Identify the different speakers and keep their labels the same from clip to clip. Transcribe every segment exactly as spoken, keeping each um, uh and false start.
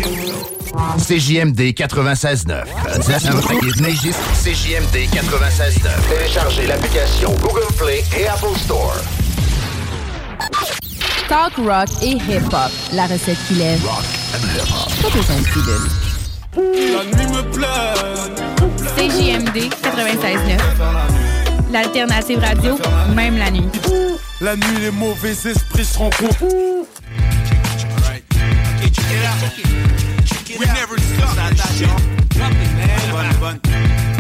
Speaker 1: C J M D quatre-vingt-seize neuf. C J M D quatre-vingt-seize neuf. Téléchargez l'application Google Play et Apple Store.
Speaker 2: Talk rock et hip-hop. La recette qui lève.
Speaker 1: Rock and hip-hop.
Speaker 2: Pas besoin de pilule.
Speaker 3: La nuit me plaît.
Speaker 2: C J M D quatre-vingt-seize neuf. L'alternative radio, même la nuit.
Speaker 3: La nuit, les mauvais esprits se rencontrent. We never stop that shit. Drop it, man. Bonne, bonne.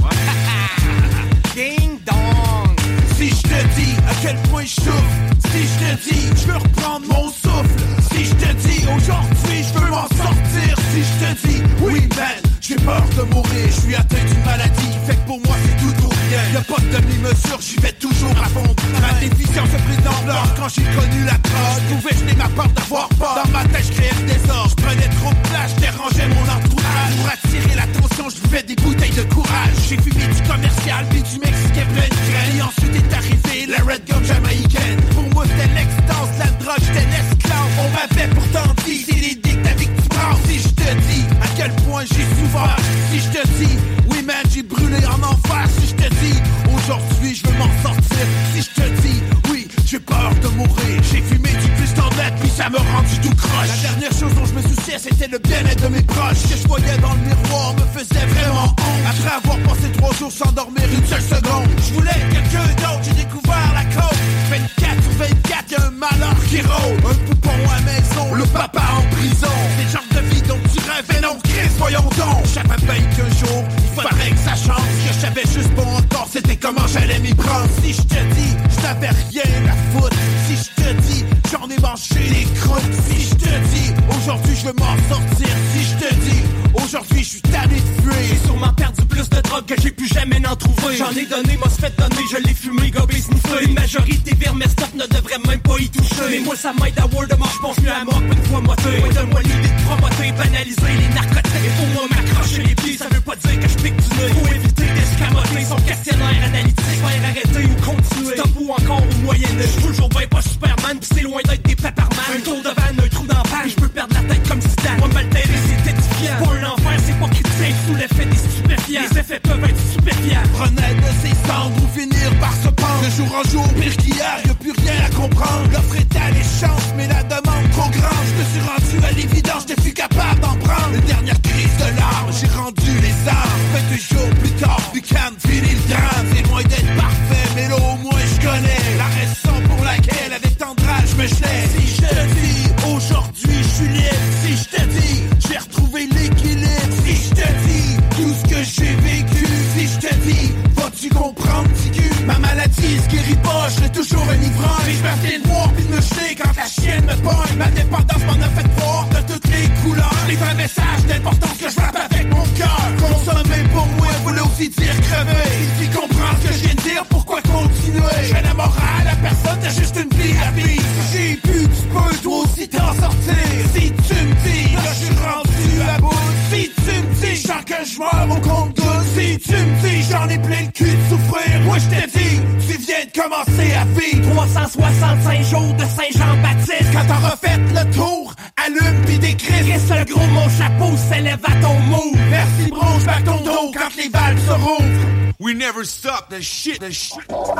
Speaker 3: Ding dong. Si je te dis à quel point je souffre, si je te dis je veux reprendre mon souffle, si je te dis aujourd'hui je veux m'en sortir, si je te dis oui man, j'ai peur de mourir, je suis atteint d'une maladie, fait que pour moi c'est tout ou rien. Y'a pas de demi-mesure, j'y vais toujours à fond. Ma déficience a pris d'ampleur quand j'ai connu la drogue. Je pouvais jeter ma peur d'avoir peur. Dans ma tête je créais le désordre, je prenais trop de place, je dérangeais mon entourage. Pour attirer l'attention, je buvais des bouteilles de courage. J'ai fumé du commercial, puis du mexicain plein de graines. Et ensuite est arrivé la Red Gum jamaïcaine. Pour moi c'était l'extase, la drogue, j'étais l'esclave. On m'avait pourtant dit, c'est les dicts avec du bras. Si je te dis à quel point j'ai souffert, si je te dis, oui man j'ai brûlé en enfer. Si je te dis, aujourd'hui je veux m'en sortir. Si je te dis, oui j'ai peur de mourir. J'ai fumé du pistolet puis ça me rendu tout croche. La dernière chose dont je me souciais c'était le bien-être de mes proches. Ce que je voyais dans le miroir me faisait vraiment honte. Après avoir passé trois jours sans dormir une seule seconde, je voulais quelqu'un d'autre, j'ai découvert la côte. vingt-quatre sur vingt-quatre, y'a un malheur qui rôde. Un poupon à la maison, le papa en prison. C'est le genre de vie dont tu rêves et non Chris, voyons donc. Je savais bien qu'un jour, il faudrait que ça change. Ce que je savais juste pas encore, c'était comment j'allais m'y prendre. Si je te dis, je n'avais rien à foutre. Si je te dis, j'en ai mangé les croûtes. Si je te dis, aujourd'hui je veux m'en sortir. Si je te dis, aujourd'hui je suis tanné de fuir. J'ai sûrement perdu plus de drogue que j'ai pu jamais n'en trouver. J'en ai donné, m'a se fait donner, je l'ai fumé, gobé, sniffé. Une majorité vers mes stops ne devrait même pas y toucher. Mais moi ça m'aide à word de mort, j'pense mieux à mort qu'une fois moitié. Ouais, donne-moi l'idée de promoter, banaliser les narcotiques. Et pour moi m'accrocher les pieds, ça veut pas dire que je pique du nez. Faut éviter d'escamoter son questionnaire analytique. Faire arrêter ou continuer, stop ou encore au moyen-âge. J'suis toujours ben pas Superman, pis c'est loin d'être des Pepperman. Un tour de vanne, un trou dans page, j'peux perdre la tête comme Zidane. Moi m'altérer c'est édifiant, c'est pas un enfer, c'est pas critique. Sous l'effet des stupéfiants, les effets peuvent être stupéfiants. Prenez de ses cendres ou finir par se pendre. De jour en jour, pire qu'hier, y'a plus rien à comprendre. L'offre est alléchante, mais la demande trop grande. Je me suis rendu à l'évidence, j'étais plus capable d'en prendre. Une dernière crise de larmes, j'ai rendu les armes. vingt-deux jours plus tard, Buchan finit le drame. C'est loin d'être parfait, mais là au moins je connais la raison pour laquelle avec tendresse je me gelais. Si je te dis, aujourd'hui je suis libre. Si je te dis, j'ai retrouvé l'équilibre. Si je te dis, tout ce que j'ai vécu. Si je te dis, vas-tu comprendre, petit cul? Ma maladie se guérit pas, je serai toujours un ivrogne. Mais je m'attends de voir pis de me jeter quand la chienne me pogne. Ma dépendance m'en a fait voir de toutes les couleurs. Les vrais messages d'importance que je rappe avec mon cœur. Consommer pour moi voulait aussi dire crever. Si tu comprends ce que je viens de dire, pourquoi continuer? Je fais la morale à personne, t'as juste une vie à vivre. Si j'ai pu, tu peux toi aussi t'en sortir. Si tu me dis, là je suis rendu à bout. Si tu me dis, je sens que je meurs au compte-gouttes. Si tu me dis, j'en ai plein le cul de souffrir. Moi je t'ai dit, tu viens de commencer à vivre. trois cent soixante-cinq jours de Saint-Jean-Baptiste. Quand t'as refait le tour, allume pis décris. Reste le gros, mon chapeau s'élève à ton mot. Merci bro, j'back ton dos quand les valves se rouvrent. We never stop the shit, the shit.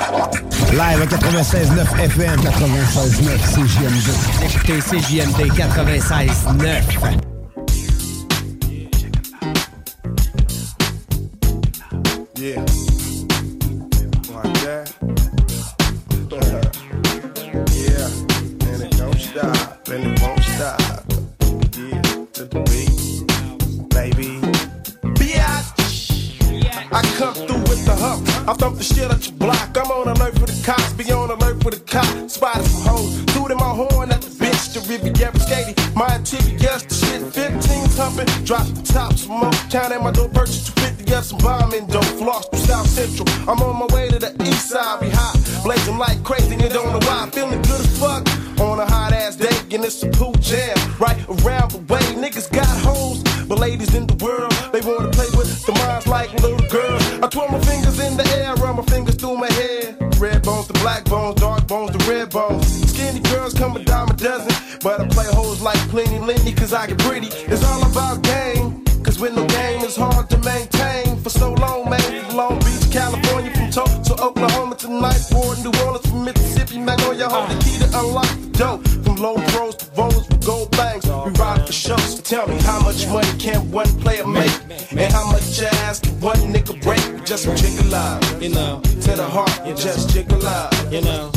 Speaker 4: Live à quatre-vingt-seize neuf F M. quatre-vingt-seize neuf C J M D.
Speaker 5: Écoutez C J M D quatre-vingt-seize neuf.
Speaker 3: Yeah. Like that. Yeah. And it don't stop. And it won't stop. Yeah. To the beat. Baby. I come through with the hump. I thump the shit at your block. I'm on alert for the cops. Be on alert for the cops. Spotted some hoes. Tooted my horn at the bitch. The Riviera skating. My interiors, the shit fifteen thumping. Drop the top, smoke. Count at my door. Purchase two fifty of some bombing dope. Floss to South Central. I'm on my way to the east side. Be hot. Blazing like crazy. You don't know why. Feeling good as fuck. On a hot ass day. And it's a pool jam. Right around the way. Niggas got hoes. But ladies in the world, they wanna play with the minds like little girls. I twirl my fingers in the air, run my fingers through my hair. Red bones to black bones, dark bones to red bones. Skinny girls come a dime a dozen, but I play hoes like plenty Lindy cause I get pretty. It's all about Tell me how much money can one player make? And how much ass can one nigga break? Just jiggle out, you know. To the heart, you just jiggle out, you know.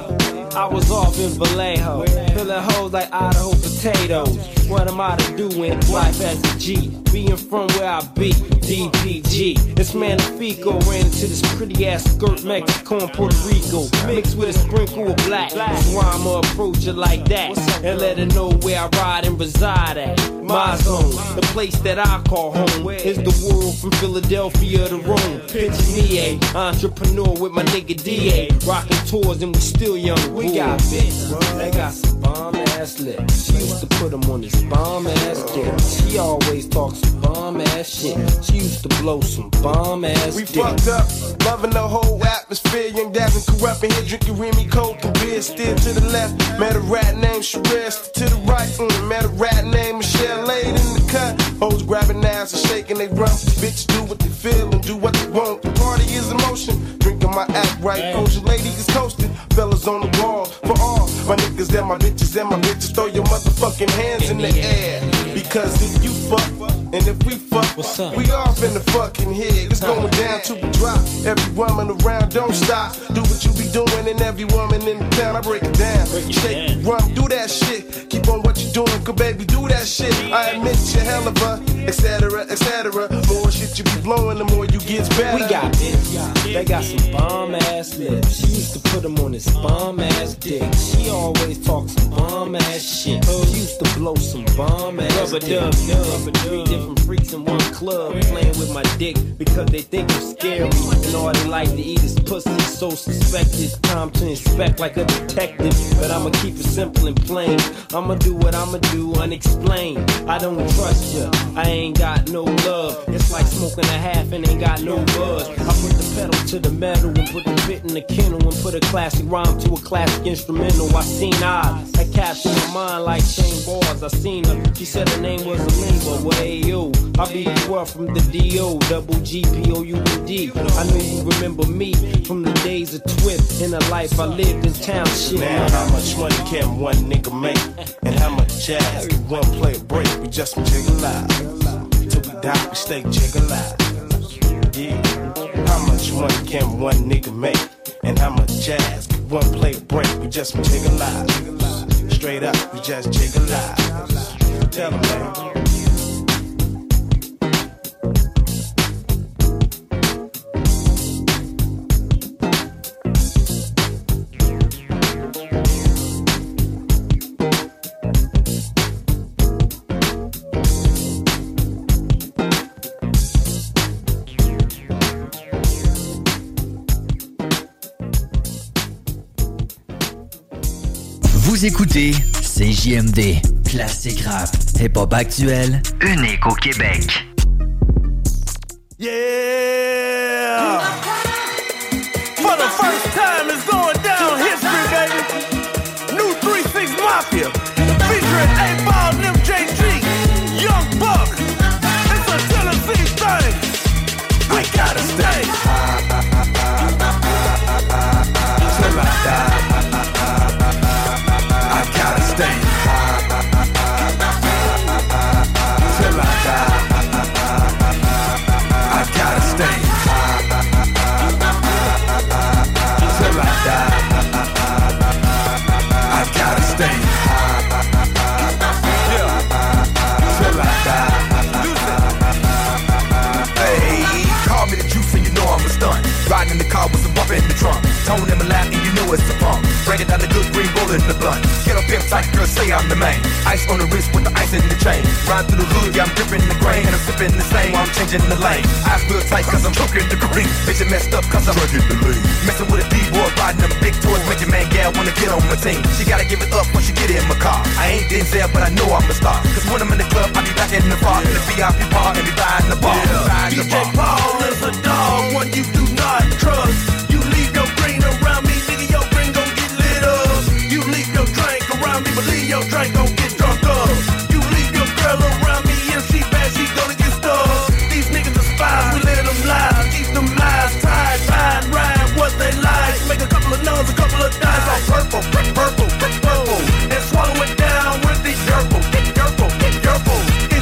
Speaker 6: I was off in Vallejo, filling hoes like Idaho potatoes. What am I to do in life as a G? Being from where I be, D P G. This Magnifico ran into this pretty ass skirt Mexico and Puerto Rico, mixed with a sprinkle of black. That's why I'ma approach her like that and let her know where I ride and reside at. My zone, the place that I call home, is the world from Philadelphia to Rome. Picture me a entrepreneur with my nigga D A, rocking tours and we still young. We got bitches, they got some bomb ass lips. She used to put them on this bomb ass dick. She always talks some bomb ass shit. She used to blow some bomb ass
Speaker 3: We
Speaker 6: dick.
Speaker 3: fucked up, loving the whole atmosphere. Young Daz and corrupt in here drinking Remy Coke and beer. Steer to the left, met a rat named Sherez. To the right, mm, met a rat named Michelle. Laid in the cut, hoes grabbing ass and shaking they rump. Bitches do what they feel and do what they want. The party is in motion, drinking my act right. Ocean lady is coasting, fellas on the wall. For all my niggas and my bitches and my bitches, throw your motherfucking hands in the air. Because if you fuck, and if we fuck, we off in the fucking head. It's going down to the drop. Every woman around, don't stop. Do what you be doing, and every woman in the town, I break it down. Shake, run, do that shit. Keep on what you doing, cause baby, do that shit. I admit you're hell of a, et cetera, et cetera. More shit you be blowing, the more you get better.
Speaker 6: We got bitches, they got some bomb ass lips. She used to put them on this bomb ass dick. She always talks some bomb ass shit. She used to blow some bomb ass rubber dick. Dub, dub, three different freaks in one club playing with my dick because they think I'm scary. And all they like to eat is pussy. So suspect it's time to inspect like a detective. But I'ma keep it simple and plain. I'ma do what I'ma do unexplained. I don't trust ya, I ain't got no love. It's like smoking a half and ain't got no buzz. I put the pedal to the metal and put the bit in the kennel and put a classic rhyme to a classic instrumental. I seen eyes that captured my mind like chain bars. I seen her, she said her name was Alima. Well, hey yo, I be the world from the D O, double G P O U N D. I know you remember me from the days of Twift and the life I lived in town. Shit.
Speaker 3: Now how much money can one nigga make? And how much jazz can one play a break? We just jiggle out. Till we die, we stay jiggle out. Yeah. How much money can one nigga make? And how much jazz can one play a break? We just jiggle out. Straight up, we just jiggle out. Tell them, man.
Speaker 7: Vous écoutez C J M D, classique rap, hip-hop actuel, unique au Québec.
Speaker 3: Yeah! For the first time, it's going down history, baby. New three six Mafia, featuring eight-Ball and M J G, Young Buck. It's a Tennessee thing. We gotta stay. Till I die. I gotta stay. Till I die. I gotta stay. Till I die. I gotta stay. Yeah. Till I die. Hey, call me the juice and you know I'm a stunt. Riding in the car with some bump in the trunk. Tone in my lap and you know it's a pump. Breaking down the good green bullet in the blunt. Get up pimp tight, girl, say I'm the man. Ice on the wrist with the ice in the chain. Ride through the hood, yeah, I'm dripping the grain. And I'm sipping the same while I'm changing the lane. Eyes real tight cause I'm choking the green. Bitch, it messed up cause I'm drinking the lean. Messing with a D-boy, riding them big toys. Make your man gal wanna get on my team. She gotta give it up when she get in my car. I ain't Denzel, but I know I'm a star. Cause when I'm in the club, I be back in the bar. In the V I P bar and be buying the bar. Yeah. D J Paul is a dog, one you do not trust. You leave your green around me, nigga, your green gon' get lit up. You leave your drink around me, believe your drink gon' get drunk up. You leave your girl around me, if she bad, she gonna get stuck. These niggas are spies, we let them lie. Keep them lies tied, ride, ride what they lies. Make a couple of nuns, a couple of dimes all purple, purple, purple, purple. And swallow it down with the purple, purple, purple.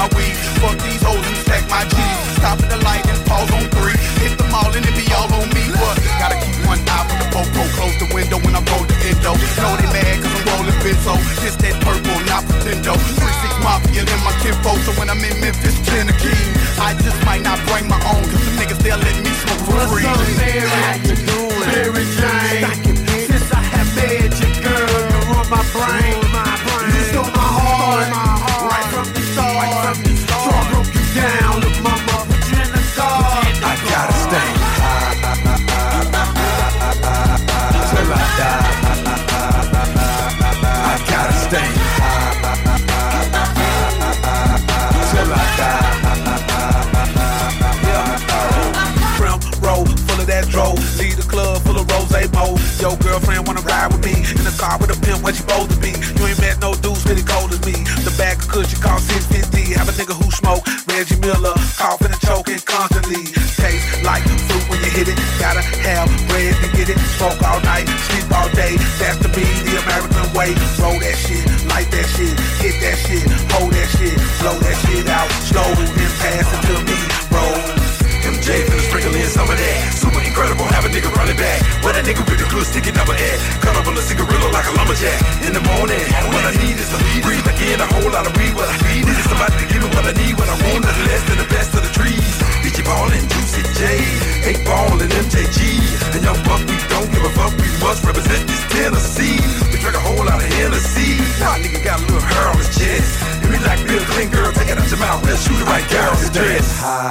Speaker 3: my weed. Fuck these hoes and stack my G's. Stop at the light and pause on three. Hit them all and it be all on me. What? Gotta keep one eye for the popo. Close the window when I roll the endo. Know they mad cause I'm rolling benzo. This that purple, not pretendo. three six Mafia in my kinfo. So when I'm in Memphis, Tennessee, I just might not bring my own. Cause the niggas they'll let me smoke for free.
Speaker 8: What's up, Mary? How you doing? Mary Jane. Since I have met you, girl, you're on my brain. You stole my heart, right from the start. Right from the start. So I broke you down, look, mama, put you in the dark.
Speaker 3: I gotta stay till I die. I gotta stay till I die. Crown roll full of that dro. Lead the club full of rose mo. Yo, girlfriend wanna ride with me in the car with a pimp. What you supposed to be? You ain't met no dudes really cold as me. The bag of cushion cost six fifty. Have a nigga who smoke Reggie Miller, coughing and choking constantly. Taste like fruit when you hit it. Gotta have bread to get it. Smoke all night, sleep all day. That's to be the American way. Roll that shit, light that shit, hit that shit, hold that shit, blow that shit out slow and pass it to me. Roll. M J finna sprinkle in some of that. Super incredible, have a nigga running back. When a nigga with the glue sticking up a head. Cut up on a cigarillo like a lumberjack. In the morning, what I need is a lead. Breathe again, a whole lot of weed. What I need is somebody to give me what I need. What I want is less than the best of the trees. Bitchy ballin', Juicy J, eight ball and M J G. And young buck, we don't give a fuck. We must represent this Tennessee. We drink a whole lot of Hennessy. Nah, nigga got a little hair on his chest. And we like real clean girl, take it out your mouth. We'll shoot it right down his dress.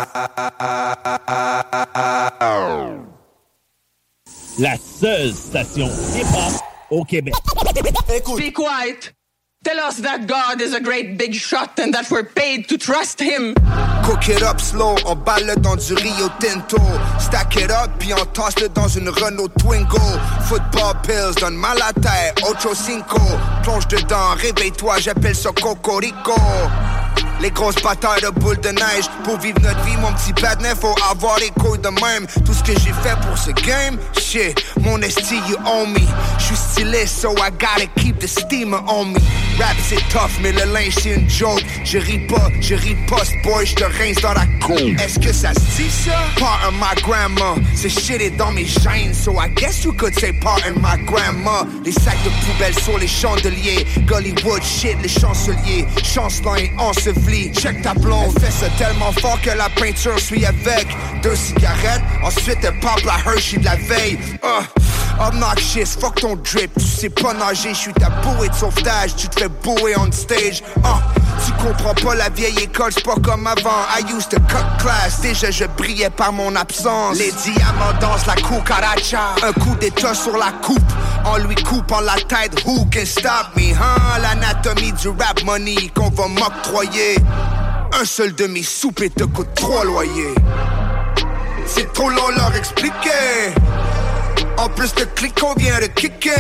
Speaker 9: La seule station hip-hop au Québec.
Speaker 10: Be quiet. Tell us that God is a great big shot and that we're paid to trust him.
Speaker 11: Cook it up slow, on balle dans du Rio Tinto. Stack it up, puis on tasse-le dans une Renault Twingo. Football pills, donne mal à la tête, ocho cinco. Plonge dedans, réveille-toi, j'appelle ça Cocorico. Les grosses batailles de boules de neige. Pour vivre notre vie, mon petit patinet, faut avoir les couilles de même. Tout ce que j'ai fait pour ce game, shit, mon esti, you own me. J'suis stylé, so I gotta keep the steamer on me. Rap c'est tough, mais le linge c'est une joke. Je ris pas, je riposte, boy, j'te rince dans la coupe. Est-ce que ça se dit ça? Pardon my grandma. Ce shit est dans mes gènes, so I guess you could say pardon my grandma. Les sacs de poubelle sur les chandeliers. Gollywood shit, les chanceliers. Chancelant et enseveli. Check ta blonde, fait ça tellement fort que la peinture suit avec deux cigarettes, ensuite elle pop la Hershey de la veille. Uh, obnoxious, fuck ton drip, tu sais pas nager, je suis ta bouée de sauvetage, tu te fais bouer on stage. Uh, tu comprends pas la vieille école, c'est pas comme avant. I used to cut class, déjà je brillais par mon absence. Les diamants dansent la cucaracha, un coup d'état sur la coupe, en lui coupant la tête. Who can stop me, hein? L'anatomie du rap money qu'on va m'octroyer. Un seul de mes soupes te coûte trois loyers. C'est trop long leur expliquer. En plus de clic qu'on vient de kicker.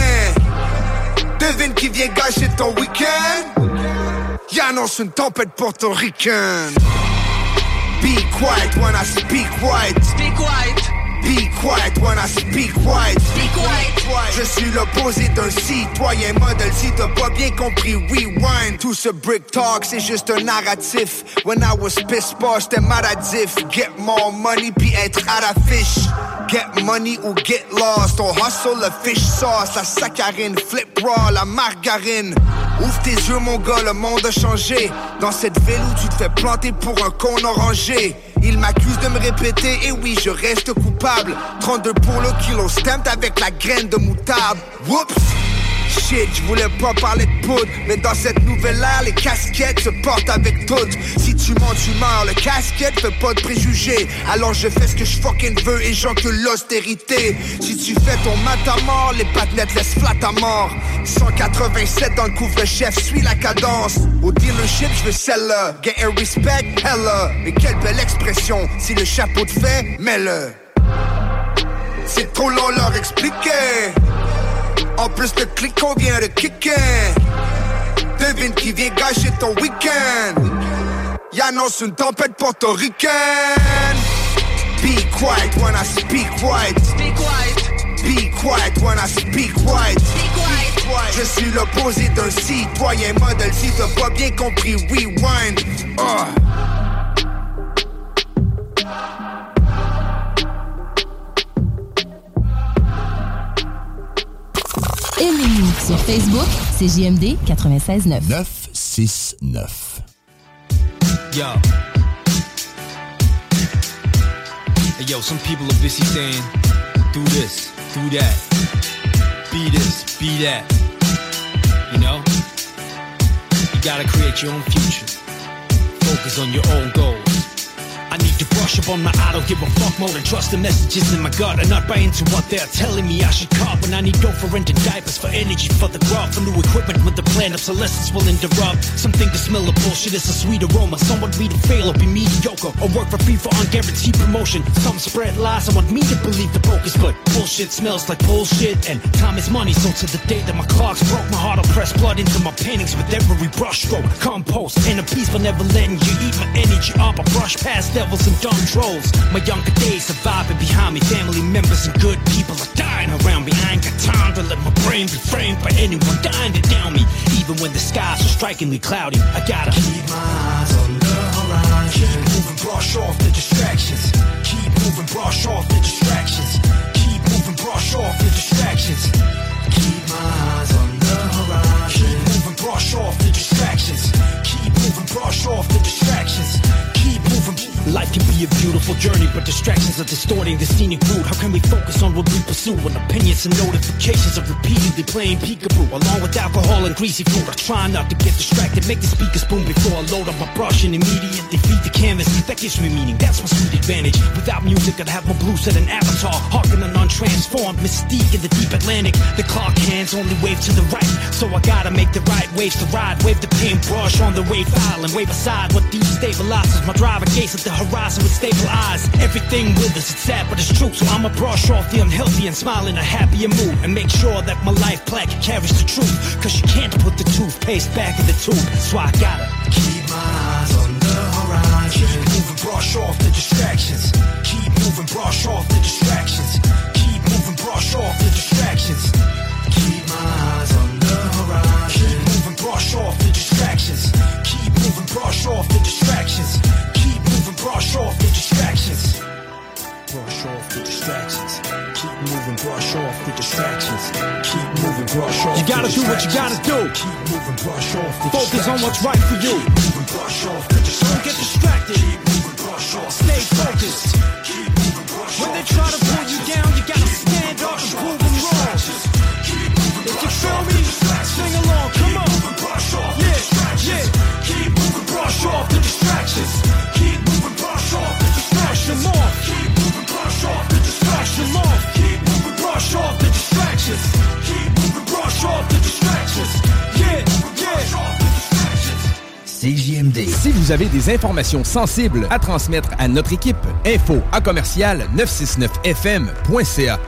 Speaker 11: Devine qui vient gâcher ton week-end. Y'annonce une tempête portoricaine. Be quiet when I speak white.
Speaker 10: Speak white.
Speaker 11: Be quiet when I speak white.
Speaker 10: Speak white.
Speaker 11: Je suis l'opposé d'un citoyen modèle. Si t'as pas bien compris, rewind. Tout ce brick talk, c'est juste un narratif. When I was pissed pas, j'étais maladif. Get more money puis être à l'affiche. Get money ou get lost. On hustle le fish sauce, la saccharine, flip raw, la margarine. Ouvre tes yeux mon gars, le monde a changé. Dans cette ville où tu te fais planter pour un con orangé. Il m'accuse de me répéter, et oui je reste coupable. trente-deux pour le kilo, stamped avec la graine de moutarde. Whoops! Shit, je voulais pas parler de poudre, mais dans cette nouvelle ère, les casquettes se portent avec toutes. Si tu mens, tu meurs, le casquette fait pas de préjugés. Alors je fais ce que je fucking veux et j'encule l'austérité. Si tu fais ton matamor, les patinettes laissent flat à mort. cent quatre-vingt-sept dans le couvre-chef, suis la cadence. Au dealership, je veux celle-là. Get a respect, hella. Mais quelle belle expression, si le chapeau te fait, mets-le. C'est trop long leur expliquer. En plus de clic qu'on vient de kicker. Devine qui vient gâcher ton week-end. Y'annonce une tempête portoricaine. Be quiet when I speak white.
Speaker 10: Speak white.
Speaker 11: Be quiet when I speak white.
Speaker 10: Speak white.
Speaker 11: Je suis l'opposé d'un citoyen modèle. Si t'as pas bien compris, rewind. Oh.
Speaker 12: Aimez-nous sur Facebook, C J M D quatre-vingt-seize neuf.
Speaker 1: neuf six neuf.
Speaker 13: Yo. Hey, yo, some people are busy saying, do this, do that, be this, be that. You know? You gotta create your own future. Focus on your own goals. I need to brush up on my I don't give a fuck more than trust the messages in my gut and not buy into what they're telling me I should cop. When I need dough for renting diapers, for energy, for the grub, for new equipment with the plan obsolescence will interrupt. Some think the smell of bullshit is a sweet aroma. Some want me to fail or be mediocre or work for free for unguaranteed promotion. Some spread lies and want me to believe the focus, but bullshit smells like bullshit and time is money. So to the day that my clocks broke, my heart will press blood into my paintings with every brush stroke. Compost and a piece for never letting you eat my energy up. I brush past devils and dumb trolls. My younger days surviving behind me. Family members and good people are dying around me. I ain't got time to let my brain be framed by anyone dying to down me. Even when the skies are strikingly cloudy, I gotta keep my eyes on the horizon. Keep moving, brush off the distractions. Keep moving, brush off the distractions. Keep moving, brush off the distractions. Keep my eyes on the horizon. Keep moving, brush off the distractions. Keep moving, brush off the distractions. Keep moving. Life can be a beautiful journey, but distractions are distorting the scenic route. How can we focus on what we pursue when opinions and notifications are repeatedly playing peekaboo? Along with alcohol and greasy food, I try not to get distracted. Make the speakers boom before I load up my brush and immediately feed the canvas. That gives me meaning, that's my sweet advantage. Without music, I'd have my blue set an avatar, harking an untransformed mystique in the deep Atlantic. The clock hands only wave to the right, so I gotta make the right waves to ride. Wave the paintbrush on the wave file and wave aside what destabilizes my driver gaze at the horizon with stable eyes. Everything withers, it's sad but it's true. So I'ma brush off the unhealthy and smile in a happier mood and make sure that my life plaque carries the truth. Cause you can't put the toothpaste back in the tube. So I gotta keep my eyes on the horizon. Keep moving, brush off the distractions. Keep moving, brush off the distractions. Keep moving, brush off the distractions. Keep my eyes on the horizon. Keep moving, brush off the distractions. Keep moving, brush off the distractions. Keep moving, brush off the distractions. Brush off the distractions. Keep moving, brush off the distractions. Keep moving, brush off. You gotta do what you gotta do. Keep moving, brush off the distractions. Focus on what's right for you. Keep moving, brush off the distractions. Don't get distracted. Keep moving, brush off. Stay focused. Keep moving, brush off. When they try to pull you down, you gotta stand up and prove them wrong. If you feel me, sing along. Come on. Yeah, yeah. Keep moving, brush off the distractions. Keep moving, brush off the distractions. Keep moving, brush off the distractions. Keep moving, brush off the distractions. Keep moving, brush off the distractions. Yeah, yeah.
Speaker 7: C J M D.
Speaker 14: Si vous avez des informations sensibles à transmettre à notre équipe, info à commercial neuf cent soixante-neuf F M point C A.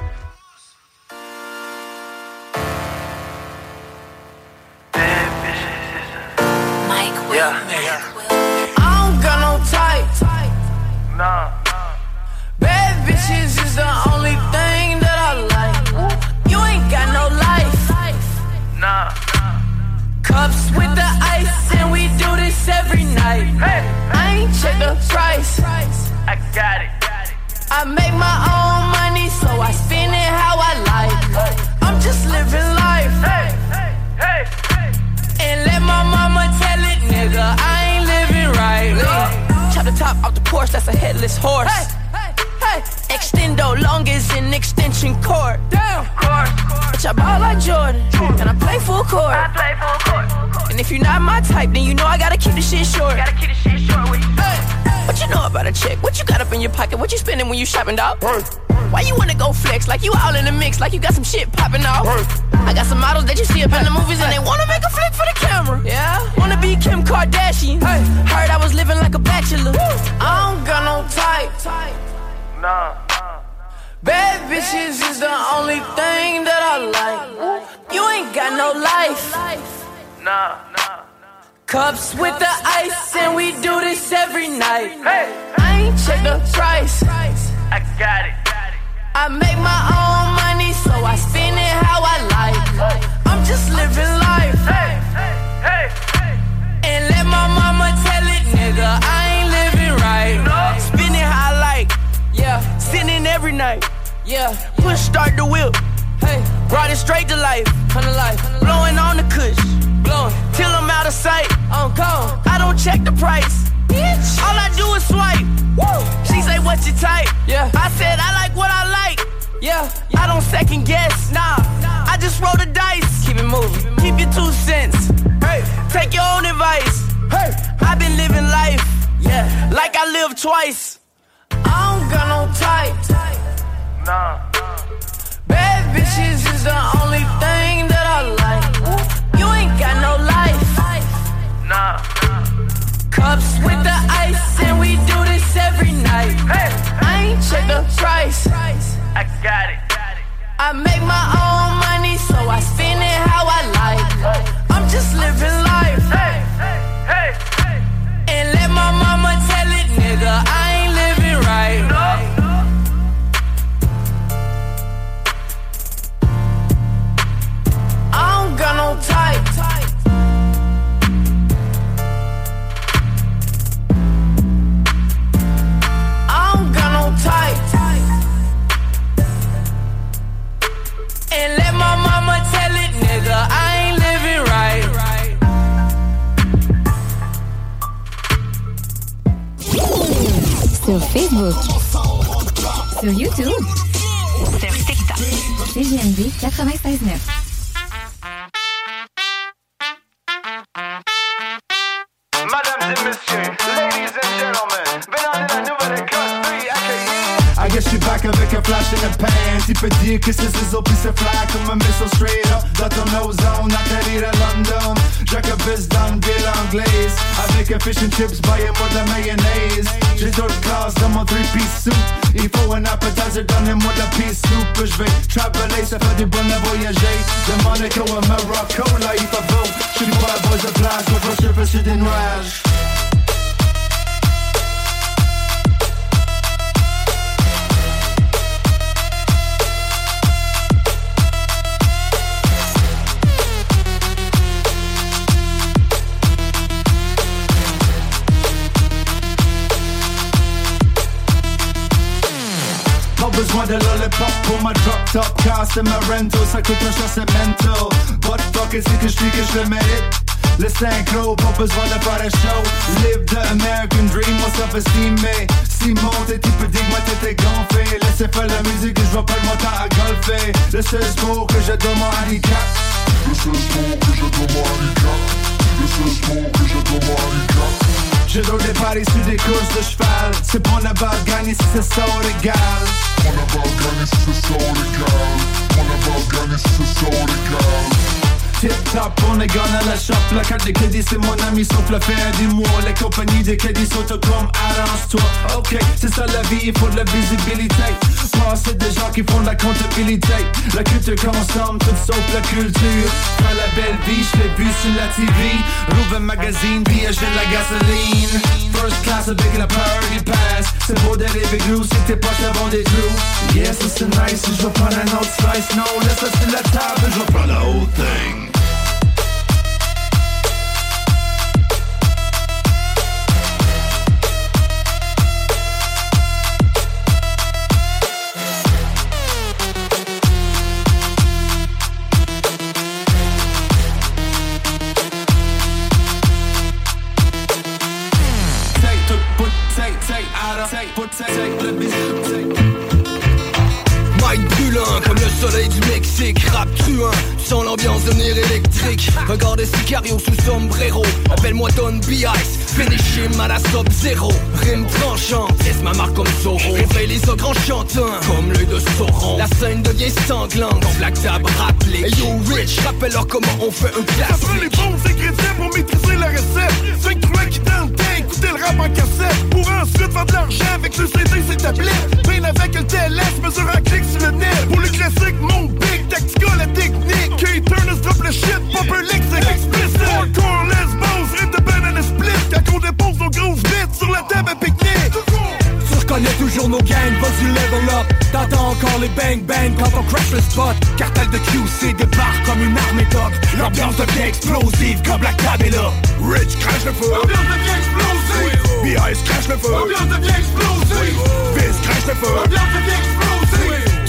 Speaker 15: Nah. Bad bitches is the only thing that I like. You ain't got no life. Nah. Cups with the ice and we do this every night. Hey. I ain't check the price. I got it. I make my own money, so I spend it how I like. I'm just living life. Hey. Hey. And let my mama tell it, nigga, I ain't living right. Chop the top off the Porsche, that's a headless horse. Hey, hey, hey. Extendo long as an extension cord. Damn, cord. Bitch, I ball like Jordan, and I play full court. I play full court. And if you're not my type, then you know I gotta keep the shit short. Gotta keep the shit short with you. Hey, what you know about a chick? What you got up in your pocket? What you spending when you shopping, dog? Why you wanna go flex? Like you all in the mix, like you got some shit popping off. I got some models that you see up in the movies and they wanna make a flick for the camera. Yeah, wanna be Kim Kardashian. Hey, heard I was living like a bachelor. I don't got no type. Nah. Bad bitches is the only thing that I like. You ain't got no life. Nah. Cups with the ice and we do this every night. Hey, I ain't check the price. I got it. I make my own money, so I spend it how I like. I'm just living Yeah, push start the wheel. Hey, brought it straight to life. Come to life. Blowing on the kush. Blowing till I'm out of sight. I'm gone. I don't check the price. Bitch. All I do is swipe. Woo. She say, what you type? Yeah. I said, I like what I like. Yeah. I don't second guess. Nah. I just roll the dice. Keep it moving. Keep your two cents. Hey. Take your own advice. Hey. I've been living life. Yeah. Like I lived twice. I don't got no type. Nah. Bad bitches is the only thing that I like. You ain't got no life. Nah. Cups with the ice and we do this every night. I ain't check the price. I got it. I make my own money, so I spend it how I like. I'm just living life. And let my mama tell it, nigga, I ain't living right. I don't got no type. I don't got no type. And let my mama tell it, nigga, I ain't living right.
Speaker 12: Sur Facebook, sur YouTube, sur TikTok. C J M D quatre-vingt-seize neuf.
Speaker 3: Mesdames et messieurs, ladies and gentlemen, venez de la nouvelle école,
Speaker 8: I guess you're back avec un flash in the pan. Tu peux dire que c'est ciseaux puis c'est fly comme un missile straight up dans ton ozone, atterrir à London. Jacobus dans une ville anglaise avec un fish and chips, baillez-moi de la mayonnaise. J'ai d'autres classes dans mon three-piece suit. Il faut un appetizer, donnez-moi de la peace soup. Je vais traveler, ça fait du bon à voyager. De Monaco à Morocco, là il fait beau. J'suis pas à boise de place, on va surfer sur des nuages. Besoin de lollipop pour ma drop top car c'est ma rental, ça coûte un cher, c'est mental. But fuck it, c'est que je dis que je le mérite. Le synchro, pas besoin de faire un show. Live the American dream, moi self-esteem. Mais si monte, tu peux dire que moi t'étais gonflé. Laissez faire la musique et je vois pas le montant à golfer. Le seul sport que je donne mon handicap. Le seul sport que je donne mon handicap. Le seul sport que je donne mon handicap. Je dois des paris sur des courses de cheval. C'est pour la balle gagner si c'est ça égal. On a pas gagné si c'est ça légal. On a pas gagné si c'est ça légal. Tip top, on est gone à la shop. La carte de crédit c'est mon ami sauf la fin du mois. Les compagnies de crédit sont comme arrange-toi. Ok, c'est ça la vie, il faut de la visibilité. Moi c'est des gens qui font de la comptabilité. La culture consomme tout sauf la culture. Quand la belle vie, je l'ai vu sur la T V. Rouvre un magazine, puis achète la gasoline. First class avec la party pass. C'est beau de rêver gros si tes poches avant des trous. Yes, c'est nice, je vais prendre un autre slice. No, laisse ça sur la table, je vais prendre la whole thing.
Speaker 16: Mike brûlant comme le soleil du Mexique. Rap truand, tu sens l'ambiance devenir électrique. Regard de Sicario sous sombrero. Appelle-moi Don B-Ice, finish him à la stop zéro. Rime tranchante, laisse ma marque comme Zorro. Réveille les ogres en chantant, comme l'œil de Sauron. La scène devient sanglante, en Black Tab rappelé. Hey yo Rich, rappelle-leur comment on fait un classique.
Speaker 3: Ça prend les bons ingrédients pour maîtriser la recette. Cinq trois qui dans le temps, écouter le rap en cassette. Pour ensuite faire de l'argent avec le C D et ses tablettes. Peine avec le T L S, mesure un clic sur le net. Pour le classique, mon big tactical, la technique. K-Turners drop le shit, Popper Lick, c'est explicit. Hardcore, lesbos, rip de banana split. Quand on dépose nos grosses bits sur la table à pique-nique.
Speaker 17: Tu reconnais toujours nos gangs, vas-y level up. T'entends encore les bang bang quand on crash le spot. Cartel de Q C débarque comme une armée top. L'ambiance devient explosive comme Black Tab est là.
Speaker 3: Rich crash le feu, l'ambiance devient explosive. B-Ice crash le feu, l'ambiance devient explosive. Fizz crash le feu, l'ambiance devient explosive.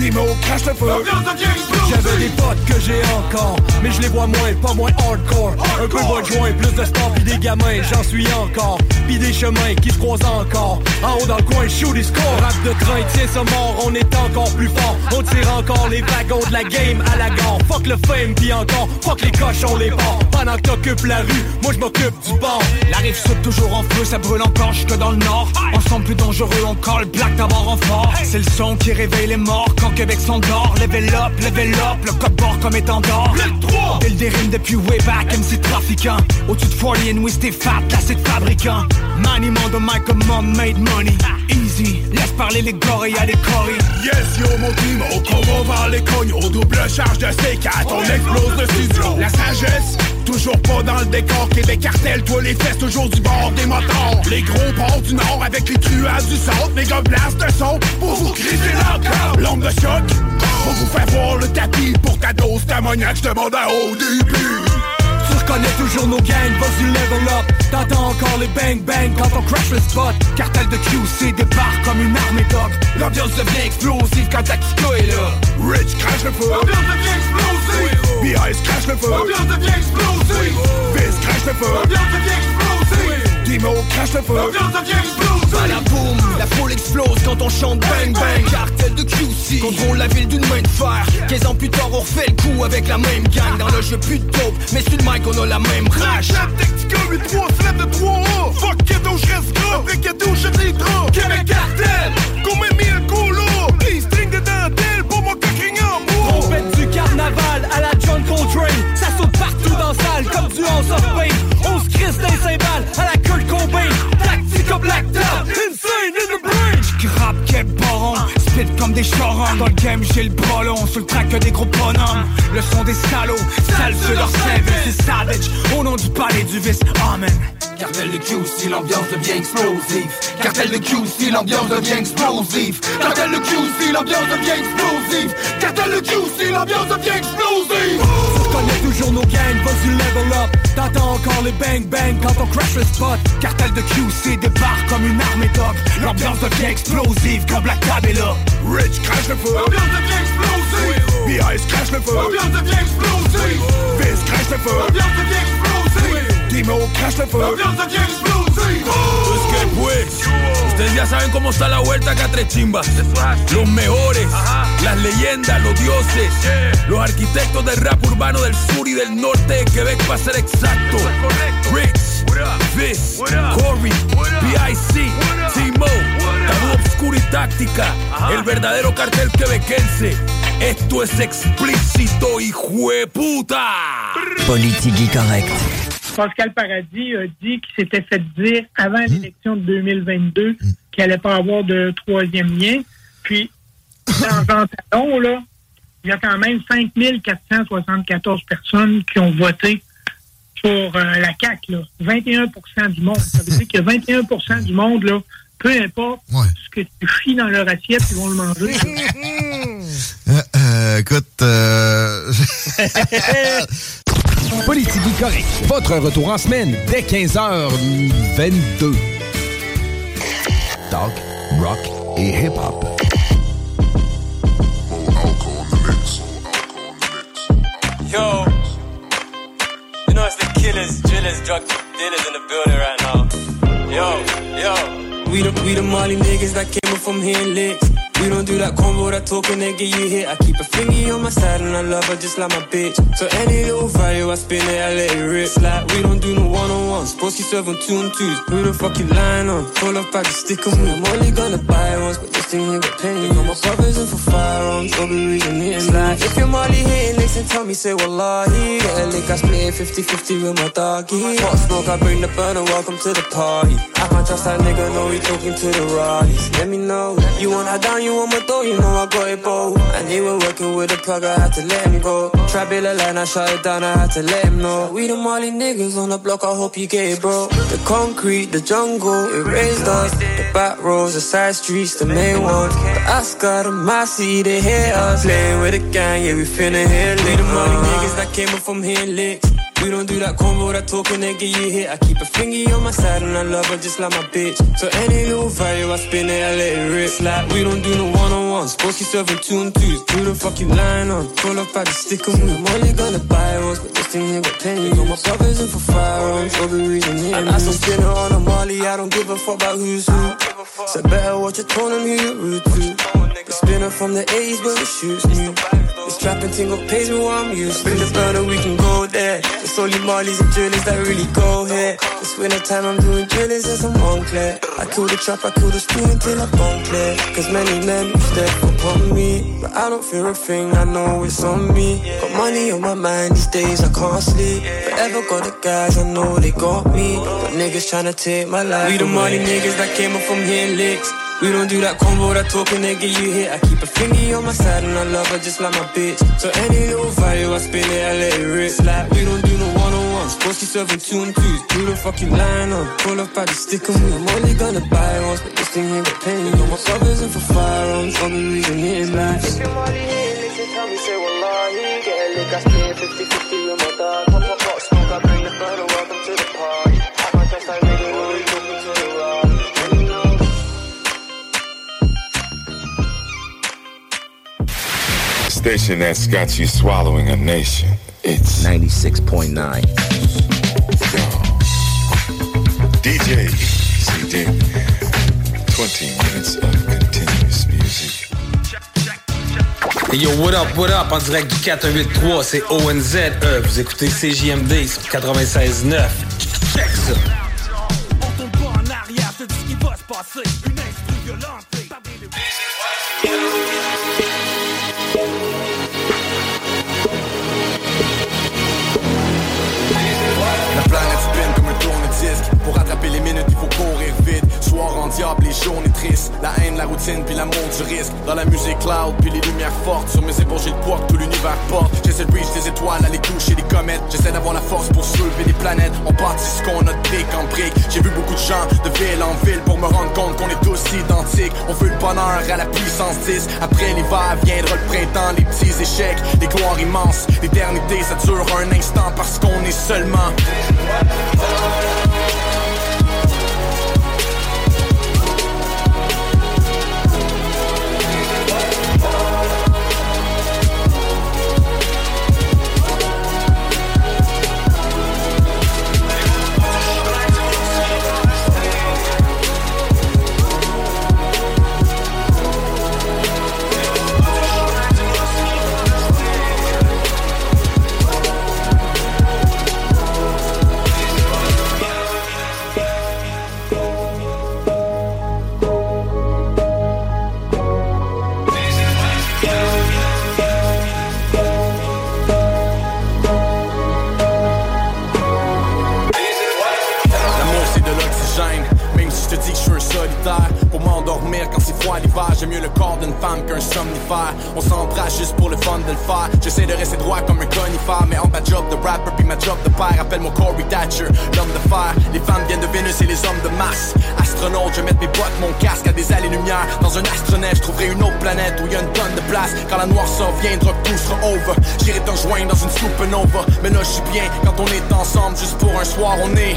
Speaker 8: Dimo, crache le feu.
Speaker 17: J'avais des potes que j'ai encore, mais je les vois moins, pas moins hardcore. Un peu moins joint, plus de sport pis des gamins, j'en suis encore. Pis des chemins qui se croisent encore. En haut dans le coin, shoot et score. Rap de train, tiens ça mort, on est encore plus fort. On tire encore les wagons de la game à la gare. Fuck le fame pis encore, fuck les cochons, les bords. Pendant que t'occupes la rue, moi je m'occupe du port.
Speaker 18: La rive saute toujours en feu, ça brûle encore jusque dans le nord. Ensemble plus dangereux encore, le black d'abord en fort. C'est le son qui réveille les morts quand Québec s'endort. Level up, level up, le code bord comme étendard. Build des rimes depuis way back, M C trafiquant. Au-dessus de quarante and we stay fat, là c'est de fabricant. Maniement de mic comme mom made money. Easy, laisse parler les gorilles à les coris.
Speaker 8: Yes yo mon team, au combo vers les cognes. Au double charge de C quatre, on explose le studio. La sagesse, toujours pas dans le décor. Québec cartel, toi les fesses, toujours du bord des motards. Les gros ports du nord avec les truands du centre. Méga blast de son pour vous criser l'encore. L'ombre de choc, pour vous faire voir le tapis. Pour ta dose d'ammoniac, j'demande à O D B.
Speaker 17: Tu reconnais toujours nos gangs, vas-y level up. T'entends encore les bang bang quand on crash le spot. Cartel de Q C débarque comme une armée d'og.
Speaker 8: L'ambiance devient explosive quand Tactico est là. Rich crash le feu. L'ambiance devient explosive. B I S crash le feu. L'ambiance devient explosive. Fizz crash le feu. L'ambiance devient explosive. Dimo crash le feu. L'ambiance devient explosive.
Speaker 16: À la boum, la foule explose quand on chante bang bang. Cartel de Q C, contrôle la ville d'une main de fer. quinze ans plus tard on refait le coup avec la même gang. Dans le jeu plus de dope, mais sur le mic on a la même rage.
Speaker 8: Tactica huit trois, slap de trois A. Fuck Kedo, j'reste gras. Après Kedo, j'jette les draps. Québec cartel, combien mille coulots. Les strings de dentelle pour mon coquring en bois.
Speaker 17: Trompette du carnaval à la John Coltrane. Ça saute partout dans la salle comme du House of Pain. On se crisse des cymbales à la Kurt Cobain. Tactica Black Top, insane in the brain.
Speaker 18: J'grappe quel baron, spit comme des charons. Dans le game j'ai le bras long, sur le track que des gros bonhommes. Le son des salauds, sale sur leur cerveau. C'est savage, au nom du palais du vice, amen.
Speaker 16: Cartel de Q C, l'ambiance devient explosive. Cartel de Q C, l'ambiance devient explosive. Cartel de Q C, l'ambiance devient explosive. Cartel de Q C, l'ambiance devient explosive.
Speaker 17: Tu reconnais toujours nos gangs, vas-y level up. T'entends encore les bang bang quand on crash le spot. Cartel de Q C débarque comme une armée d'og. L'ambiance devient explosive comme Black Tabella.
Speaker 8: Rich crash le feu. L'ambiance devient explosive. B I S crash le feu. L'ambiance devient explosive. Fizz crash le feu. L'ambiance devient explosive. Dimo crash le feu. L'ambiance devient explosive.
Speaker 19: Pues que pues, ustedes ya saben cómo está la vuelta acá a Tres Chimbas. Los mejores, las leyendas, los dioses, los arquitectos del rap urbano del sur y del norte de Quebec para ser exacto. Rich, Fizz, Corey, B I C, Timo, Tabú Obscuro y Táctica, el verdadero cartel quebequense. Esto es explícito, hijueputa.
Speaker 7: Politique correct.
Speaker 20: Pascal Paradis a dit qu'il s'était fait dire avant mmh. l'élection de deux mille vingt-deux mmh. qu'il n'allait pas avoir de troisième lien. Puis, dans un talon, là, il y a quand même cinq mille quatre cent soixante-quatorze personnes qui ont voté pour euh, la C A Q. Là. vingt et un pour cent du monde. Ça veut dire qu'il y a vingt et un pour cent du monde, là, peu importe ouais. ce que tu chies dans leur assiette, ils vont le manger.
Speaker 21: euh, euh, écoute... Euh...
Speaker 14: Politique correct. Votre retour en semaine dès quinze heures vingt-deux.
Speaker 1: Talk, rock et hip-hop.
Speaker 22: Yo, you know it's the killers, drillers, drug dealers in the building right now. Yo, yo, we the, we the Molly niggas that came up from here licks. We don't do that combo, that talking, they get you hit. I keep a thingy on my side and I love her just like my bitch. So any little value, I spin it, I let it rip. Like, we don't do no one-on-ones, supposed to serve on two and twos. Who the fuck you lying on? Pull up, I just stick 'em with. I'm only gonna buy once, but this thing here got plenty. Got my brothers in for firearms, no be reason hitting. Like, if you're Molly hitting licks and tell me, say wallahi. Get a lick, I split it fifty-fifty with my doggy. Hot smoke, I bring the burner, welcome to the party. I can't trust that nigga, no, he talking to the Raleigh. Let me know, you want her down, you want my door, you know I got it, bro. And he was working with a plug, I had to let him go. Try build a line, I shut it down, I had to let him know. We the Molly niggas on the block, I hope you get it, bro. The concrete, the jungle, it raised us. The back roads, the side streets, the main ones. The Oscar, the Massey, they hate us. Playing with the gang, yeah, we finna hit lit. We the Molly niggas that came up from here licks. We don't do that combo, that talking, they get you hit. I keep a thingy on my side and I love her just like my bitch. So any little value, I spin it, I let it rip. Like we don't do no one-on-ones, both yourself in two and twos. Who the fuck you lying on? Pull up at the stick and move. I'm only gonna buy once, but this thing here got plenty. You know my brothers in for firearms, for the reason here. And I still spin it on a Molly, I don't give a fuck about who's who. So better watch your tone and who you're rude to. The spinner from the eighties, but the shoes new. This trapping thing gon' pays me what I'm used to. Bring the burner, we can go there. It's only Marlies and drillers that really go here. This winter time, I'm doing drillers and some Montclair. I kill the trap, I kill the spoon until I bone clear. Cause many men wish they upon me, but I don't fear a thing, I know it's on me. Got money on my mind these days, I can't sleep. Forever got the guys, I know they got me. But niggas tryna take my life. We the money niggas that came up from hitting licks. We don't do that combo, that talking, they get you hit. I keep a thingy on my side and I love her just like my bitch. So any little value, I spin it, I let it rip. Like we don't do no one-on-ones, post yourself in two and twos. Who the fuck you lying on? Pull up at the stick and move. I'm only gonna buy once, but this thing here got plenty. You know my brothers in for firearms, for the reason it is like. If your money hitting licks, they tell me say wallahi. Get a lick, I split fifty-fifty with my dog. Pop, pop, pop, smoke, I bring the burner, welcome to the party. I might just like nigga when we talking to the rock.
Speaker 2: Station that's got you swallowing a nation. It's
Speaker 4: ninety-six point nine.
Speaker 2: D J C D. twenty minutes of continuous music.
Speaker 23: Hey yo, what up, what up? En direct du quatre un huit trois, c'est O N Z E. Vous écoutez C J M D sur quatre-vingt-seize neuf. Check ça.
Speaker 3: On tourne pas en arrière, je te dis ce qui va se passer. Une instru violente.
Speaker 18: La planète spin comme un tourne-disque. Pour rattraper les minutes, il faut courir vite. Soir en diable, les journées tristes. La haine, la routine, puis l'amour du risque. Dans la musique loud, puis les lumières fortes. Sur mes épaules, j'ai le poids que tout l'univers porte. J'essaie de reach des étoiles, aller toucher les comètes. J'essaie d'avoir la force pour soulever les planètes. On bâtit ce qu'on a de brique en brique. J'ai vu beaucoup de gens de ville en ville pour me rendre compte qu'on est tous identiques. On veut le bonheur à la puissance dix. Après l'hiver viendra le printemps, les petits échecs, les gloires immenses. L'éternité, ça dure un instant parce qu'on est seulement. Pour m'endormir quand c'est froid l'hiver, j'aime mieux le corps d'une femme qu'un somnifère. On s'embrasse juste pour le fun de le faire. J'essaie de rester droit comme un conifère, mais entre ma job de rapper puis ma job de père, appelle-moi Corey Thatcher, l'homme de fer. Les femmes viennent de Vénus et les hommes de Mars. Astronaute, je vais mettre mes bottes, mon casque à des années-lumière. Dans un astronaute, je trouverai une autre planète où il y a une tonne de place. Quand la noirceur viendra, tout sera over. J'irai te rejoindre dans une supernova. Mais là, je suis bien quand on est ensemble, juste pour un soir, on est.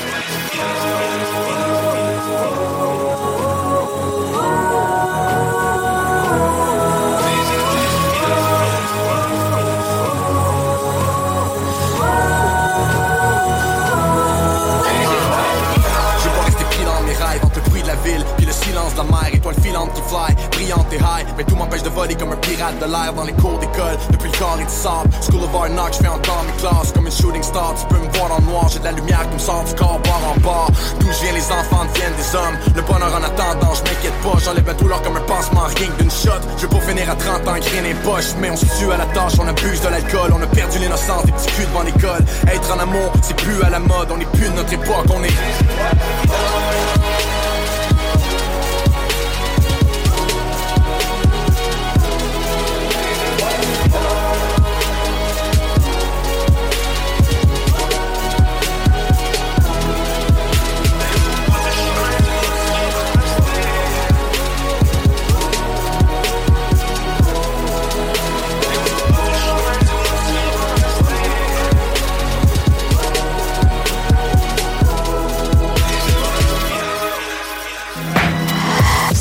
Speaker 18: Puis le silence de la mer, étoile filante qui fly, brillante et high. Mais tout m'empêche de voler comme un pirate de l'air dans les cours d'école. Depuis le corps et du sable, School of Hard Knocks, j'fais encore mes classes comme une shooting star. Tu peux me voir dans le noir, j'ai de la lumière qui me sort du corps, bord en bord. D'où je viens, les enfants deviennent des hommes. Le bonheur en attendant, je m'inquiète pas. J'enlève un douleur comme un pansement, rien que d'une shot. Je veux pas finir à trente ans, green et poche. Mais on se tue à la tâche, on abuse de l'alcool. On a perdu l'innocence, des petits culs devant l'école. Être en amour, c'est plus à la mode. On est plus de notre époque, on est...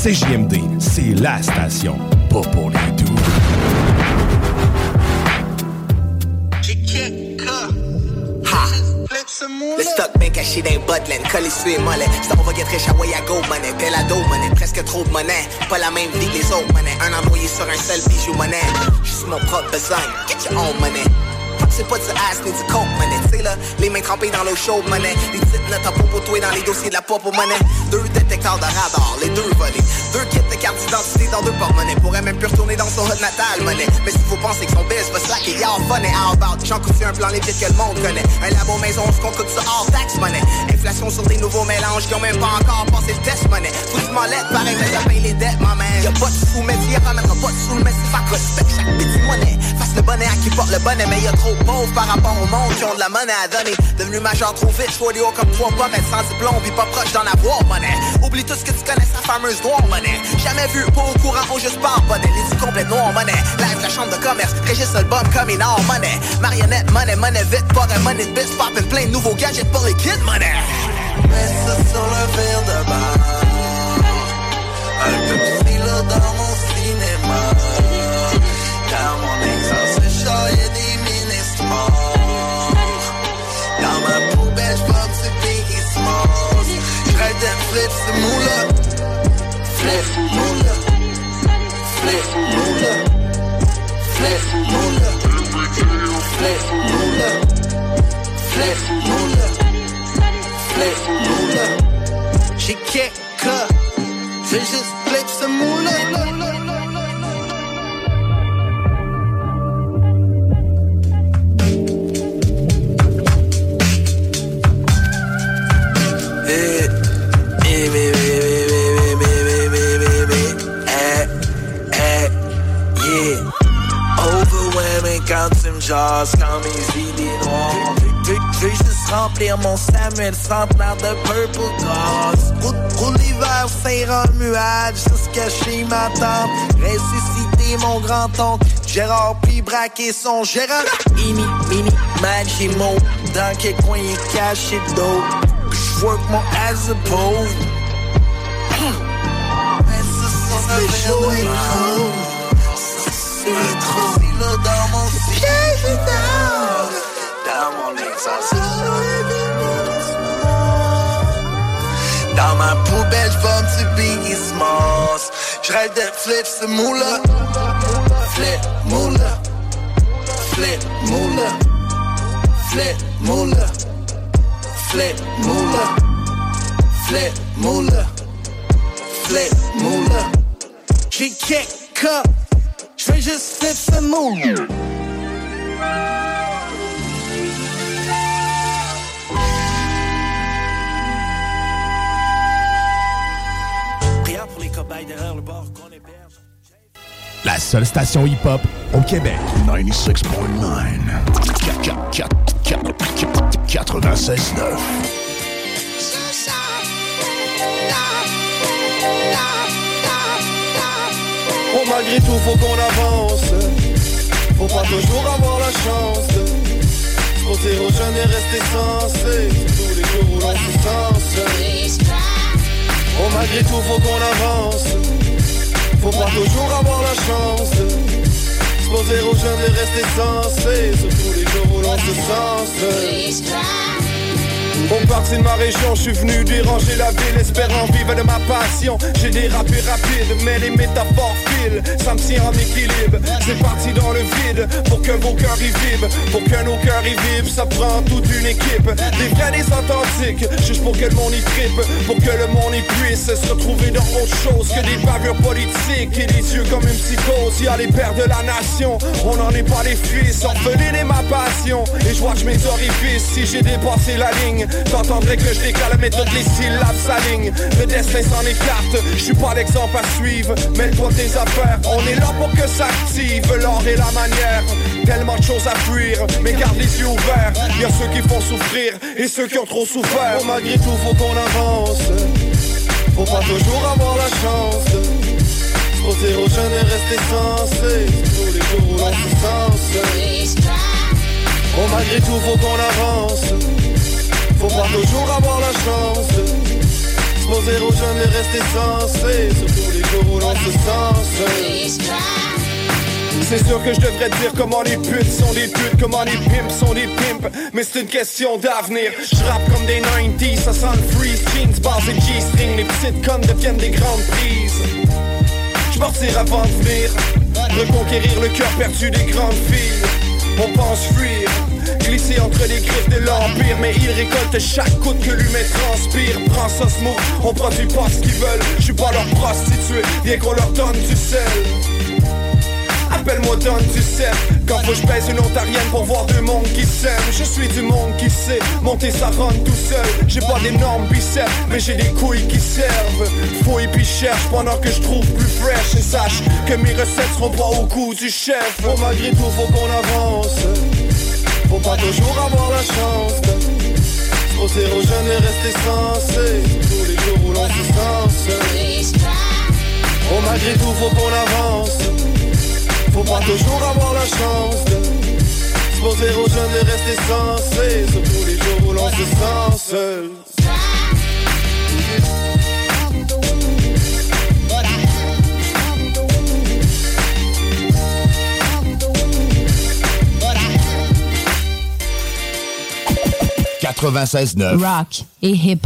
Speaker 4: C J M D, c'est la station, pas pour les doux.
Speaker 5: Le stock bien caché d'un bottling, collé sur les mollets. Ça on va get rich à way à go money. Tel ado money, presque trop de monnaie. Pas la même vie que les autres money. Un envoyé sur un seul bijou monnaie. J'suis mon propre besoin, get your own money. C'est pas du ass ni du coke money. T'sais là, les mains trempées dans l'eau chaude money. Les petites notes à propos toi dans les dossiers de la pop au monnaie. Deux détecteurs de radar, les deux volés. Deux kits de carte d'identité dans deux porte-monnaie. Pourrait même plus retourner dans son hood natal money. Mais si vous pensez que son biz va slacker, y'all fun et how about. J'en coûte un plan legit que le monde connaît. Un labo maison, on se concoupe ça hors tax money. Inflation sur des nouveaux mélanges qui ont même pas encore passé le test money. Faut du molette, pareil mais ça paye les dettes ma man. Y'a pas de sous mais t'y ramènera pas de sous mais c'est pas respect chaque petit monnaie. Fasse le bonnet à qui porte le bonnet mais y'a trop pauvre par rapport au monde qui ont de la monnaie à donner. Devenu majeur trop vite, j'vois des hauts comme trois pommes, être sans diplôme, pis pas proche d'en avoir monnaie. Oublie tout ce que tu connais, sa fameuse noire monnaie. Jamais vu, pas au courant, on juste parle pas d'elle. Les complète noire monnaie. Live la chambre de commerce, registre album comme une or monnaie. Marionnette, monnaie, monnaie vite, pas un money de bis, poppin' plein de nouveaux gadgets pour les kids monnaie.
Speaker 3: Mets ça sur le verre de bar. Un peu petit là dans mon cinéma. Car mon ex c'est chaud, y'a des ministres morts. Dans ma poubelle, j'pop du Biggie Smalls. J'rête de flip ce moula. Flip moula. Flip moula. Flip moula. Flip moula. Flip moula. Flip moula. J'ai kick up. J'ai juste flip ce moula. Quand tu me jases, quand mes idées noires. Je veux juste remplir mon Samuel centenaire de purple gas. Roule l'hiver, Saint-Romuald, jusqu'à chez ma tante. Ressusciter mon grand-oncle, Gérard, puis braquer son gérant. Ini, mini, Magimo, dans quel coin il est caché d'eau. J'work mon as a pauvre. Mais ça, c'est chaud et cool. C'est trop. Dans mon piège dans mon exercice. Dans ma poubelle, j'vome du Biggie Smalls. J'rêve de flip ce moula. Flip moula. Flip moula. Flip moula. Flip moula. Flip moula. Flip moula. J'ai kick up. J'vais juste flip ce moule. Prière pour les cobayes derrière le bord qu'on héberge.
Speaker 4: La seule station hip-hop au Québec.
Speaker 1: quatre-vingt-seize neuf. quatre-vingt-seize neuf.
Speaker 3: Oh, malgré tout, faut qu'on avance. Faut pas toujours avoir la chance de se poser aux jeunes et rester sensé. Tous les jours où l'on se sens. Oh, malgré tout, faut qu'on avance. Faut pas toujours avoir la chance de se poser aux jeunes et rester sensé. Tous les jours où l'on se sens. Bon parti de ma région, je suis venu déranger la ville, espérant vivre de ma passion. J'ai dérapé rapide, mais les métaphores filent, ça me tient en équilibre. C'est parti dans le vide, pour que vos cœurs y vivent, pour que nos cœurs y vivent, ça prend toute une équipe. Des vrais, des authentiques, juste pour que le monde y tripe, pour que le monde y puisse se retrouver dans autre chose que des bavures politiques et des yeux comme une psychose. Y'a les pères de la nation, on n'en est pas les fils, orphelin est ma passion, et je watch mes orifices. Si j'ai dépassé la ligne, t'entendrais que je décale, mais toutes les syllabes s'alignent. Le destin s'en écarte, je suis pas l'exemple à suivre. Mêle-toi tes affaires, on est là pour que ça active l'art et la manière. Tellement de choses à fuir, mais garde les yeux ouverts. Y'a ceux qui font souffrir et ceux qui ont trop souffert. Oh, malgré tout, faut qu'on avance. Faut pas toujours avoir la chance de se poser aux jeunes et rester sensé. Tous les jours où l'on se sens. Oh, malgré tout, faut qu'on avance. Faut pas toujours avoir la chance de se
Speaker 6: Supposé aux jeunes de rester sensés, surtout les jours où l'on se sent seul. C'est sûr que je devrais te dire comment les putes sont des putes, comment les pimps sont des pimps, mais c'est une question d'avenir. Je rappe comme des quatre-vingt-dix, ça sent le free jeans, bars et G-string, les petites connes deviennent des grandes prises. Je partir avant de venir, reconquérir le cœur perdu des grandes filles. On pense fuir, glisser entre les griffes de l'empire, mais ils récoltent chaque goutte que l'humain transpire. Prends ça ce mot, on produit pas ce qu'ils veulent. Je suis pas leur prostituée, bien qu'on leur donne du sel. Appelle-moi Don du sel. Quand faut que je pèse une ontarienne pour voir deux mondes qui s'aiment. Je suis du monde qui sait monter sa ronde tout seul. J'ai pas d'énormes biceps, mais j'ai des couilles qui servent. Fouille puis cherche pendant que je trouve plus fresh. Et sache que mes recettes seront pas au goût du chef. Bon, malgré tout faut qu'on avance. Faut pas toujours avoir la chance de se poser aux jeunes et rester sensés. Tous les jours où l'on se sent seul. Bon, malgré tout faut qu'on avance. Faut pas toujours avoir la chance de se poser aux jeunes et rester sensés, surtout les jours où l'on se sent seul.
Speaker 1: quatre-vingt-seize neuf
Speaker 12: Rock et hip-hop.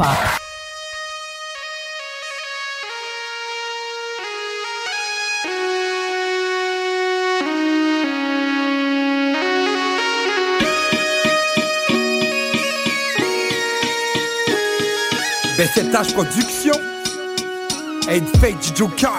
Speaker 18: Ben c'est H Production, Aid Fate du Joker.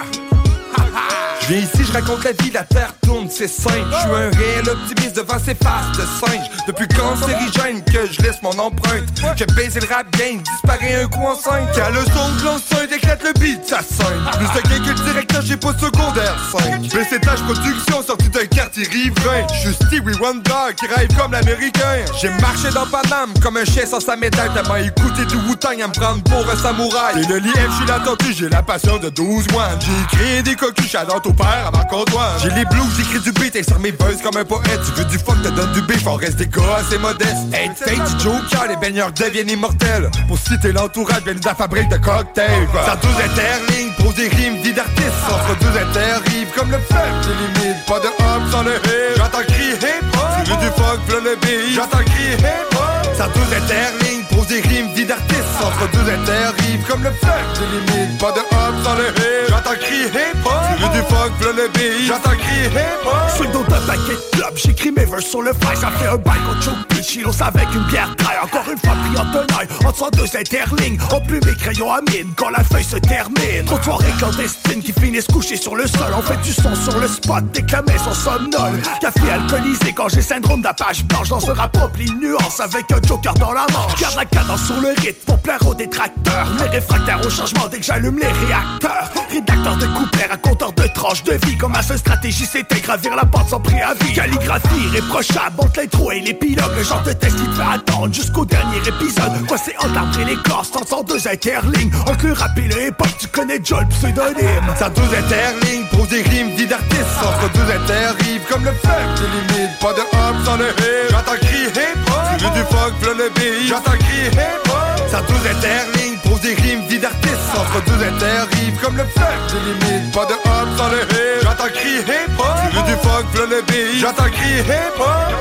Speaker 18: Je viens ici, je raconte la vie, la terre tourne, c'est simple. Je suis un réel optimiste devant ces faces de singe. Depuis cancérigène que je laisse mon empreinte. J'ai baisé le rap game, disparaît un coup enceinte. Quand le son de l'enceinte éclate le beat, ça scène. Plus de gain que le directeur, j'ai pas secondaire cinq. Ben c'est H Production, sorti d'un quartier riverain. Je suis Stevie Wonder qui rêve comme l'américain. J'ai marché dans Paname comme un chien sans sa médaille. Tellement écouté du Wu-Tang à me prendre pour un samouraï. Et le lièvre, j'suis la tortue, j'ai la passion de douze mois. J'ai créé des cocus, j'adore au père avant qu'on doit. J'ai les blues, j'écris du beat et sur mes buzz comme un poète. Tu veux du fuck, te donne du beef, on reste des gars assez modestes. Aid Fate, Joker, les baigneurs deviennent immortels. Pour citer l'entourage, vient de la fabrique de cocktails. Sans douze interlignes, pose des rimes, vie d'artiste. Entre deux interrives comme le fleuve, j'ai limite. Pas de hop sans le hip. J'entends crier hip-hop. Tu veux du fuck, v'là le beat. J'entends crier hip-hop. Sans douze interlignes, pose des rimes, vie d'artiste. Entre deux interrives comme le fleuve, j'ai limite. Pas de hop sans le hip. J'entends crier hip-hop. Tu veux du fuck, v'là le beat. J'entends crier hip-hop.
Speaker 17: Je suis dans un paquet de clubs, j'écris mes vers sur le fly. Ça fait un bail qu'on choke plus chilos avec une bière dry. Encore une fois pris en tenaille, entre deux interlignes. On plume mes crayons à mine quand la feuille se termine. Trop de soirées clandestines qui finissent couchées sur le sol. On fait du son sur le spot dès que la maison somnole. Café alcoolisé quand j'ai syndrome d'appage blanche. Dans ce rap rempli de nuances avec un joker dans la manche. Garde la cadence sur le rythme pour plaire aux détracteurs. Les réfractaires au changement dès que j'allume les réacteurs. Rédacteur de couplets, raconteur de tranches de vie. Comme ma seule stratégie c'était gravir la pente sans préavis. Calligraphie, réprochable, entre l'intro et l'épilogue. Le genre de test qui te fait attendre jusqu'au dernier épisode. Quoi c'est entre l'arbre et l'écorce, sans deux interlignes. Entre le rap et le hip-hop, tu connais Joel pseudonyme.
Speaker 18: Sans deux interlignes, pose des rimes, vie d'artiste. Entre deux interrives comme le fleuve, j'ai limite. Pas de hop sans le hip. J'entends crier hip-hop. Tu veux du fuck, v'là le beat. J'entends crier hip-hop. Sans deux interlignes, pose des rimes, vie d'artiste. Entre deux interrives comme le fleuve, j'ai limite. Pas de hop sans le hip. J'entends crier hip-hop. Tu veux du fuck, v'là le beat. J'entends crier hip-hop.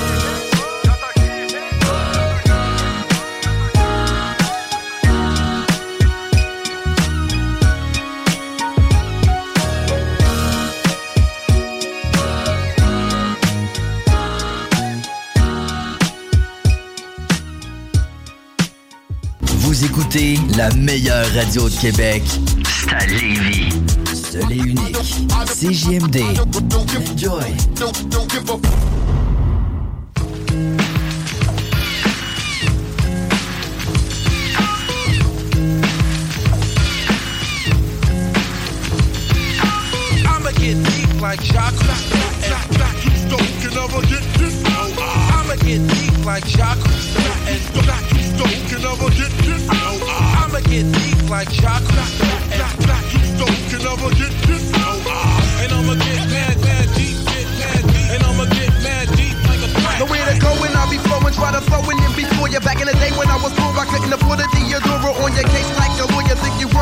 Speaker 7: Vous écoutez la meilleure radio de Québec. C'est à Lévis. Seul et unique. C J M D. Enjoy.
Speaker 3: I'ma get deep like Jacques Cousteau. And Jacques Cousteau can never get this. I'ma get deep like Jacques Cousteau. And Jacques Cousteau can never get this. I'ma get deep like Jacques Cousteau. And Jacques Cousteau can never get this. And I'ma get mad, mad deep, get mad deep. And I'ma get mad deep like a crack.
Speaker 9: The way to go when I be flowing, try to flow in before you. Back in the day when I was poor, I couldn't afford a Deodoro on your case like a lawyer. Think you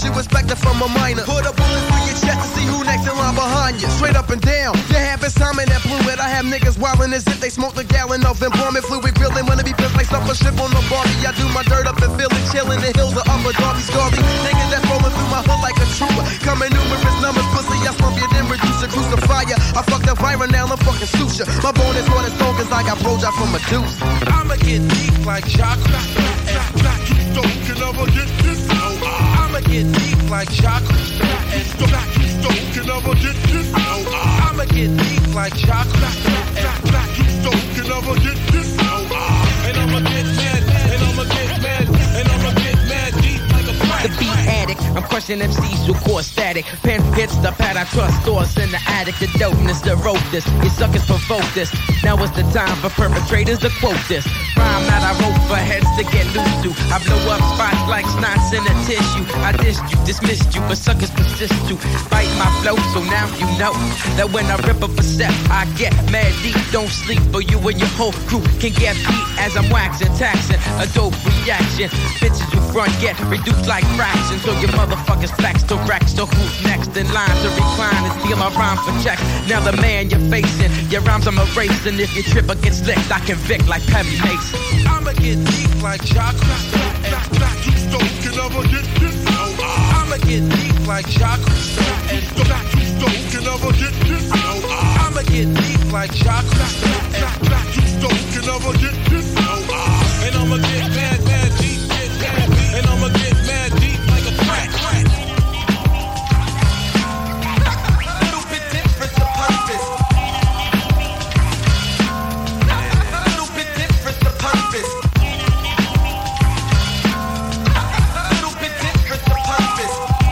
Speaker 9: you expected from a minor. Put a bullet through your chest to see who next in line behind you. Straight up and down, your habits, time and that fluid. I have niggas wildin' as if they smoked a gallon of employment fluid. Grilling wanna be pissed like stuff a ship on the Barbie. I do my dirt up and Philly, chillin' the hills of Upper Darby, Scarby. Niggas that's rolling through my hood like a trooper. Coming numerous numbers, pussy, I slump you, then reduce a crucify ya. I fuck the viral now, I'm fucking suture. My bone is more than stone cause I got blowjob from Medusa.
Speaker 3: I'ma get deep like chocolate. And black you stone can never get this. No, I'ma get deep like chocolate. And black you stone can never get this. No, I'ma get deep like chocolate. And black you stone can never get this. No, and I'ma get mad, and I'ma get mad, and I'ma get mad deep like a black.
Speaker 10: The beat addict, I'm crushing M Cs who core static. Pen hits the pad, I trust stores in the attic. The dopeness, the rope this, you suckers provoke this. Now it's the time for perpetrators to quote this. Rhyme that I wrote for heads to get loose to. I blow up spots like snots in a tissue. I dissed you, dismissed you, but suckers persist to bite my flow. So now you know that when I rip up a step, I get mad deep. Don't sleep, or you and your whole crew can get beat as I'm waxing, taxing. A dope reaction. Bitches who front get reduced like fractions. So your motherfuckers flex to racks. So who's next in line to recline and steal my rhyme for checks? Now the man you're facing, your rhymes I'm erasing. If your trip gets licked, I convict like Pebby Mason.
Speaker 3: I'ma get deep like chocolate. And black you stone can never get this. No, I'ma get deep like chocolate. And black you stone can never get this. No, I'ma get deep like chocolate. And black you stone can never get this. No, and I'ma get mad, mad deep, get mad, and I'ma get mad deep like a crack.
Speaker 9: Little bit different to purpose. Little bit different to purpose. Little bit different to purpose.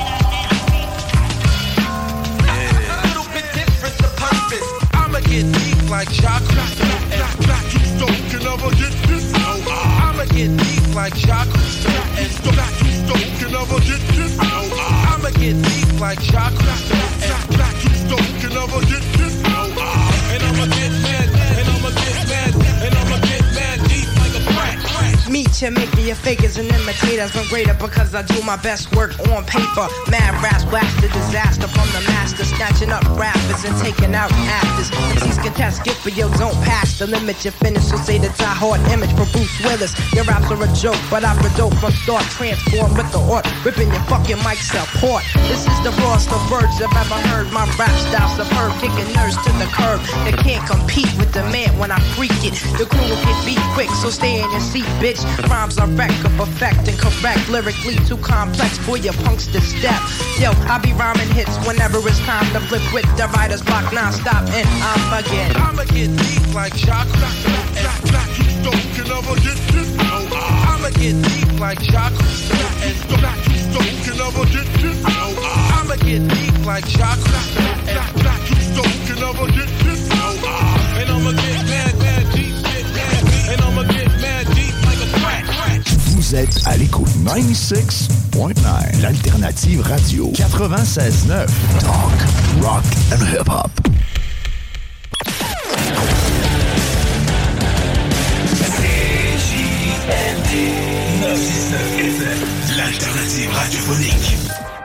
Speaker 9: Little bit different to purpose.
Speaker 3: I'ma get deep like chocolate. And black you stone can never get this. No, I'ma get deep like chocolate. And black you stone can never get this. No, I'ma get deep like chocolate. And black you stone can never get this. No, and I'ma get mad, and I'ma get mad, and I'ma get mad deep like a crack.
Speaker 10: Meet you, make me your fakers and imitators. I'm greater because I do my best work on paper. Mad raps, blast the disaster from the master. Snatching up rappers and taking out actors. M Cs can test, skip, but yo, don't pass the limit. You finish, so say the die-hard image for Bruce Willis. Your raps are a joke, but I'm the dope from start. Transform with the art, ripping your fucking mic support. This is the rawest of words I've ever heard. My rap style superb, kicking nerves to the curb. They can't compete with the man when I freak it. The crew will get beat quick, so stay in your seat, bitch. Rhymes are wreck of effect and correct. Lyrically too complex for your punks to step. Yo, I be rhyming hits whenever it's time to flip with the writer's block non-stop, and I'm again.
Speaker 3: I'ma get deep like chocolate. And black you stone can never get this. No, I'ma get deep like chocolate. And black you stone can never get this. No, I'ma get deep like chocolate. And black you stone can never get this. No, and I'ma get mad, mad deep, get mad, and I'ma get mad deep like a crack.
Speaker 4: Vous êtes à l'écoute ninety-six point nine, l'alternative radio quatre-vingt-seize neuf. Talk, rock and hip-hop.
Speaker 3: C J M D neuf cent soixante-neuf F M, l'alternative radiophonique.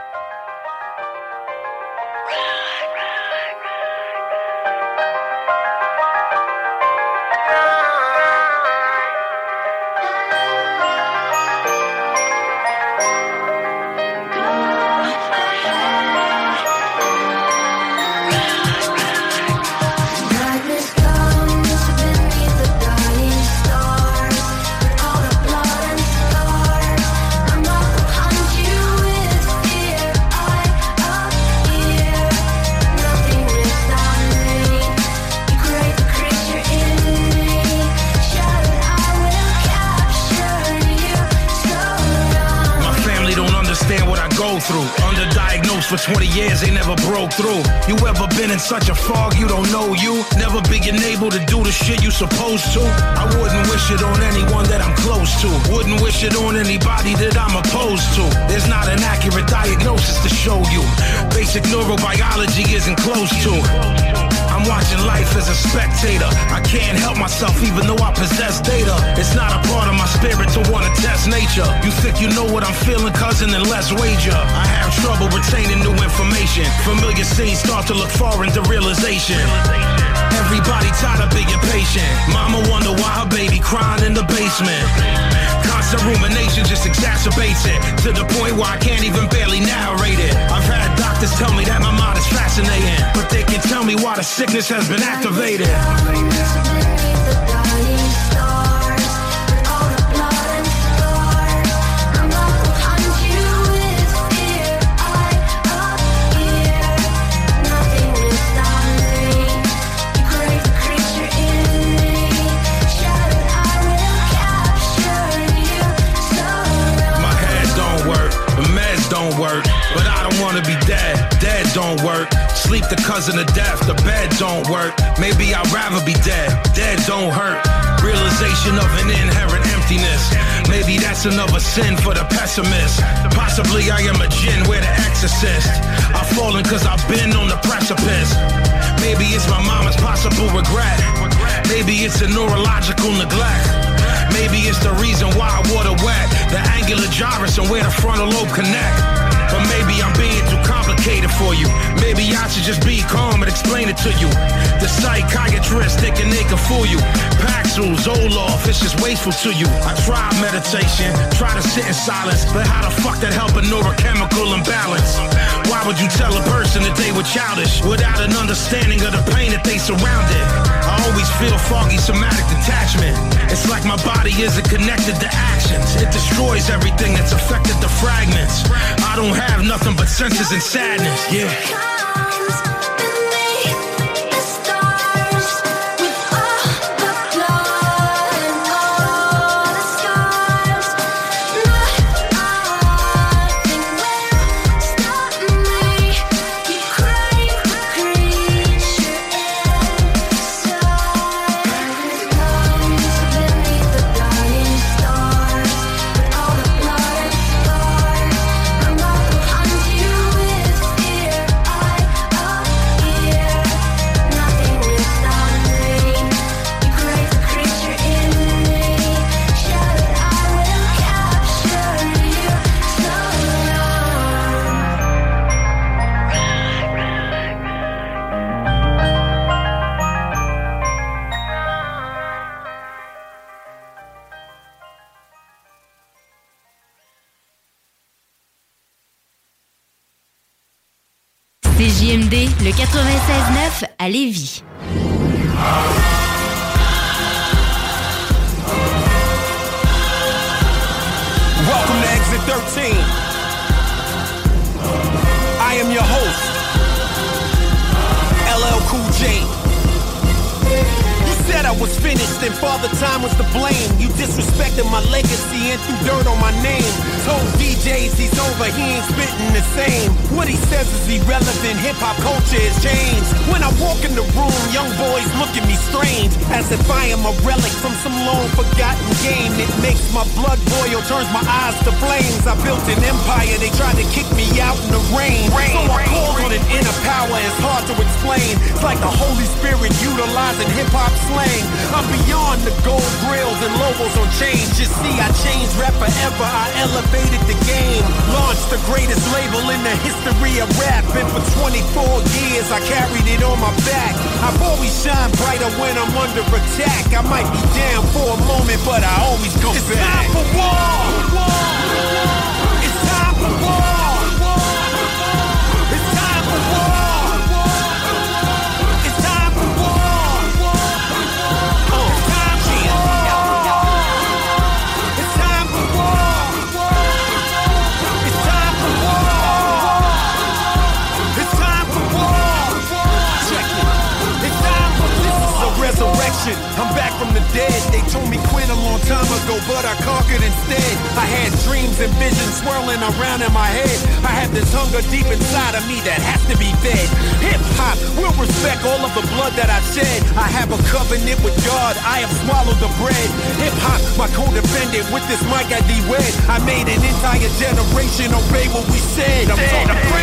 Speaker 19: Through. Underdiagnosed for twenty years, they never broke through. You ever been in such a fog you don't know you? Never being able to do the shit you supposed to? I wouldn't wish it on anyone that I'm close to. Wouldn't wish it on anybody that I'm opposed to. There's not an accurate diagnosis to show you. Basic neurobiology isn't close to.
Speaker 22: I'm watching life as a spectator. I can't help myself even though I possess data. It's not a part of my spirit to want to test nature. You think you know what I'm feeling, cousin, then let's wager. I have trouble retaining new information. Familiar scenes start to look foreign to realization. Everybody tired of being patient. Mama wonder why her baby crying in the basement. Constant rumination just exacerbates it to the point where I can't even barely narrate it. I've had doctors tell me that my mind is fascinating, but they can tell me why the sickness has been activated. Don't work, but I don't wanna be dead. Dead don't work. Sleep the cousin of death. The bed don't work. Maybe I'd rather be dead. Dead don't hurt. Realization of an inherent emptiness. Maybe that's another sin for the pessimist. Possibly I am a djinn, we're the exorcist. I've fallen cause I've been on the precipice. Maybe it's my mama's possible regret. Maybe it's a neurological neglect. Maybe it's the reason why I water wet. The angular gyrus and where the frontal lobe connect. But maybe I'm being too complicated for you. Maybe I should just be calm and explain it to you. The psychiatrist thinking they can fool you. Paxil, Zoloft, it's just wasteful to you. I tried meditation, try to sit in silence, but how the fuck that help a neurochemical imbalance? Why would you tell a person that they were childish without an understanding of the pain that they surrounded? I always feel foggy somatic detachment. It's like my body isn't connected to actions. It destroys everything that's affected the fragments. I don't have nothing but senses and sadness, yeah.
Speaker 12: C J M D, le quatre-vingt-seize neuf à Lévis.
Speaker 3: Welcome to Exit thirteen. I am your host, L L Cool J. You said I was finished and Father Time was to blame. You disrespected my legacy and threw dirt on my name. Told D Js he's over, he ain't spitting the same. What he says is irrelevant, hip-hop culture has changed. When I walk in the room, young boys look at me strange, as if I am a relic from some long-forgotten game. It makes my blood boil, turns my eyes to flames. I built an empire, they tried to kick me out in the rain. rain so I called on an inner power, it's hard to explain. It's like the Holy Spirit utilizing hip-hop slang. I'm beyond the gold grills and logos on chains. Just see, I changed rap forever, I elevated the game. Launched the greatest label in the history of rap. And for twenty-four years, I carried it on my back. I've always shined brighter when I'm under attack. I might be down for a moment, but I always come it's back. It's time for war! It's time for war! It's time for war! It's time for war! Oh, it's time for war! It's time for war! It's time for war! It's time for war! Check it. It's time for this is a resurrection. I'm back from the dead. They told me quit a long time ago, but I conquered instead. I had dreams and visions swirling around in my head. I have this hunger deep inside of me that has to be fed. Hip-hop will respect all of the blood that I've shed. I have a covenant with God, I have swallowed the bread. Hip-hop, my co-defendant, with this mic I de-wed. I made an entire generation obey what we said. I'm talking France to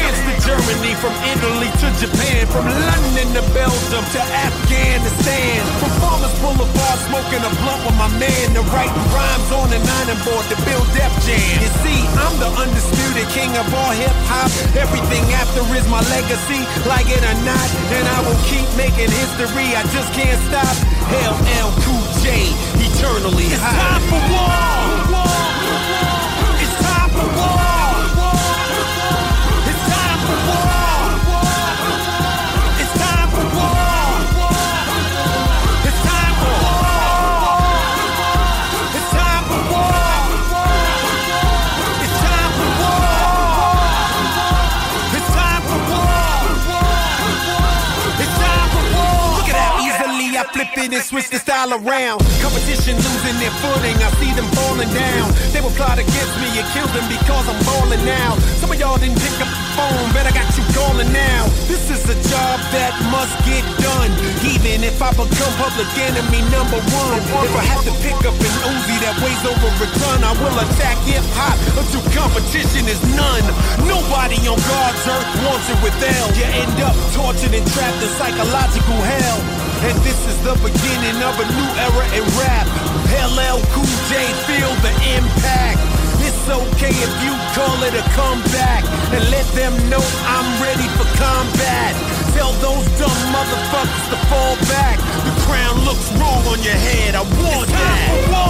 Speaker 3: Germany, from Italy to Japan, from London to Belgium to Afghanistan. From Farmers Boulevard, smoking a blunt with my man, to writing rhymes on an iron board to build Def Jam. You see, I'm the undisputed king of all hip hop. Everything after is my legacy, like it or not, and I will keep making history. I just can't stop. L L Cool J, eternally high. It's time for war. It's time for war. It's time for war. It's time for war. It's time for war. It's time for war. It's time for war. It's time for war. It's time for war. Look at how easily I flip it and switch the style around. Competition losing their footing, I see them falling down. They will plot against me, it kills them because I'm balling now. Some of y'all didn't pick up the phone, but I got you calling now. This is a job that must get done, even if I become public enemy number one. If I have to pick up an Uzi that weighs over a ton, I will attack hip-hop until competition is none. Nobody on God's earth wants it with L. You end up tortured and trapped in psychological hell. And this is the beginning of a new era in rap. L L Cool J, feel the impact. It's okay if you call it a comeback, and let them know I'm ready for combat. Tell those dumb motherfuckers to fall back. The crown looks wrong on your head, I want that. It's time for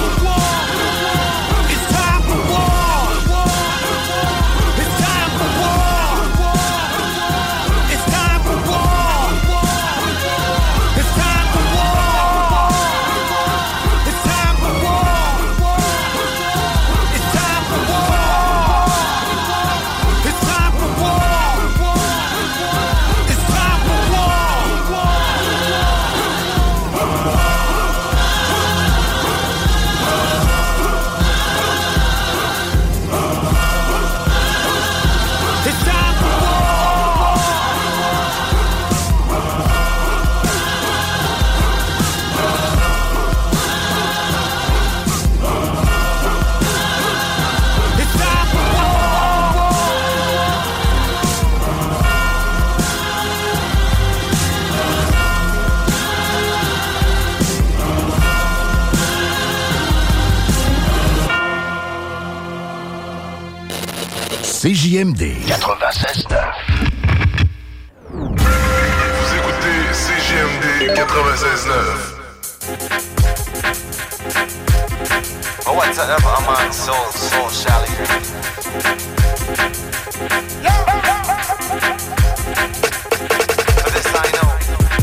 Speaker 3: war. It's time for war. It's time for war. It's time for war. It's time for war. It's time for war. It's time for war. It's time for war. It's time for war. It's time for
Speaker 4: C J M D quatre-vingt-seize neuf.
Speaker 11: Vous écoutez C J M D quatre-vingt-seize neuf.
Speaker 13: Oh, whatever, I'm on soul, soul, Charlie. For this I know.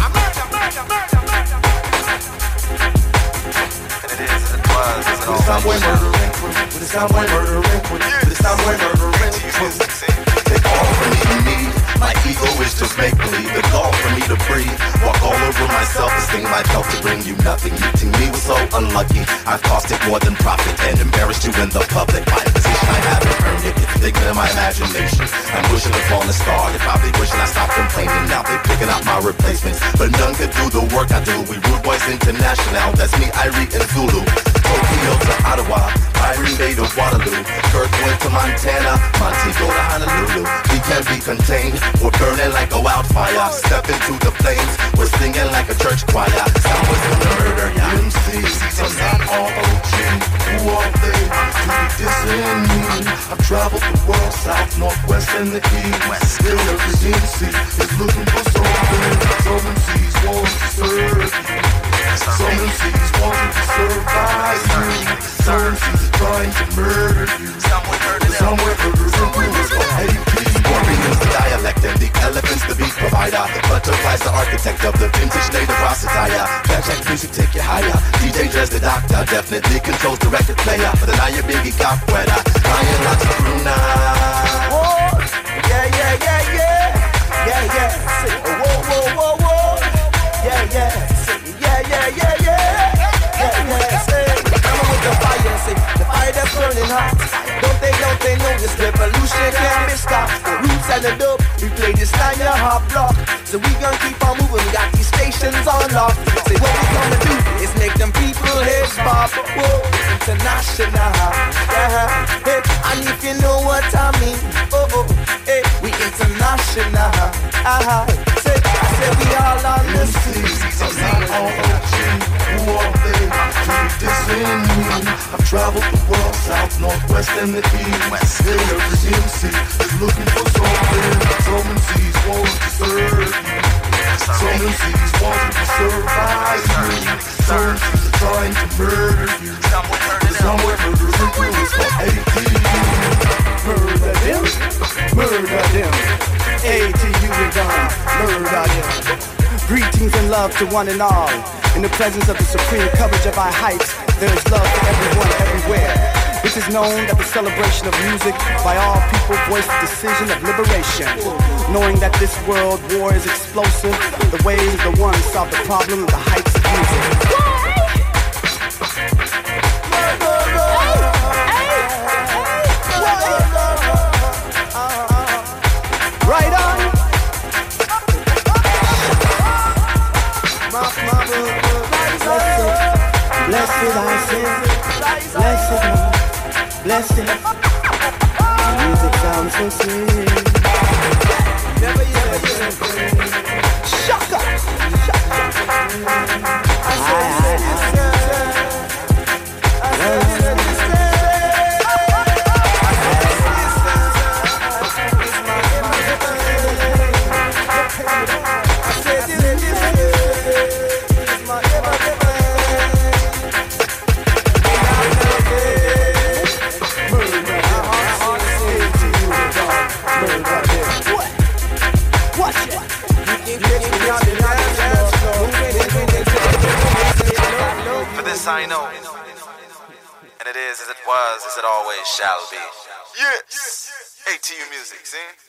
Speaker 13: And it is, it was, it all.
Speaker 15: With this murdering crew, with this murdering crew, with this murdering crew.
Speaker 1: Take all from me to me. My ego is just make believe. It's all for me to breathe. Walk all over myself, esteem myself to bring you nothing. Meeting me was so unlucky. I've cost it more than profit and embarrassed you in the public. My position, I haven't earned it. It's bigger than my imagination. I'm wishing upon a star. They're probably wishing I stopped complaining. Now they're picking out my replacements, but none could do the work I do. We Rude Boys International. That's me, Irie and Zulu. Tokyo to Ottawa, Irie Bay to Waterloo, Kirk went to Montana, Montego to Honolulu. We can't be contained, we're burning like a wildfire. Step into the flames, we're singing like a church choir. Some was a murder, M C, some not all O G. Who are they to be dissing me? I've traveled the world, south, northwest, and the east. Still every M C is looking for something. Some M Cs want to serve you. Some M Cs want to survive you. Some M Cs are trying to murder you. Somewhere murder them. Somewhere murder them. It's called hate peace. Warriors, the dialect, and the elephants, the beat provider. Butterflies, the architect of the vintage native Rasta attire. Backpack music, take you higher. D J Dress, the doctor, definitely controls the record player. But then I your biggie cop weather. Lion, lots of Bruna.
Speaker 15: Whoa, yeah, yeah, yeah, yeah. Yeah, yeah. Say, oh, whoa, whoa, whoa, whoa. Yeah, yeah. Say, yeah, yeah, yeah, yeah. Yeah, yeah. Say, come on with the fire. Say, the fire that's burning hot. Don't they, don't they know this revolution can't be stopped? The roots and the dope, we play this nine and a half block. So we gonna keep on moving, we got these stations on lock. Say what we gonna do is make them people heads pop. Whoa, international, yeah. Hey, and if you know what I mean, oh oh, hey, we international. Uh-huh. Say, I said we all on this.
Speaker 1: Who are they to disown me? I've traveled the world, south, northwest, and the east. Every M C is looking for something. Some M Cs want to serve you. Some M Cs want to survive you. Some M Cs are trying to murder you. Somewhere murder is for A T U.
Speaker 15: Murder them, murder them. A T U is gone, murder them. Greetings and love to one and all. In the presence of the supreme coverage of our heights, there is love for everyone, everywhere. It is known that the celebration of music by all people voice the decision of liberation. Knowing that this world war is explosive, the ways of the one solve the problem of the heights of music. Right on. Blessed I say, blessed, blessed. The music sounds so sweet. Never yet, shaka, shaka. I said,
Speaker 13: For this I know, and it is as it was, as it always shall be. Yes, A T U music, see?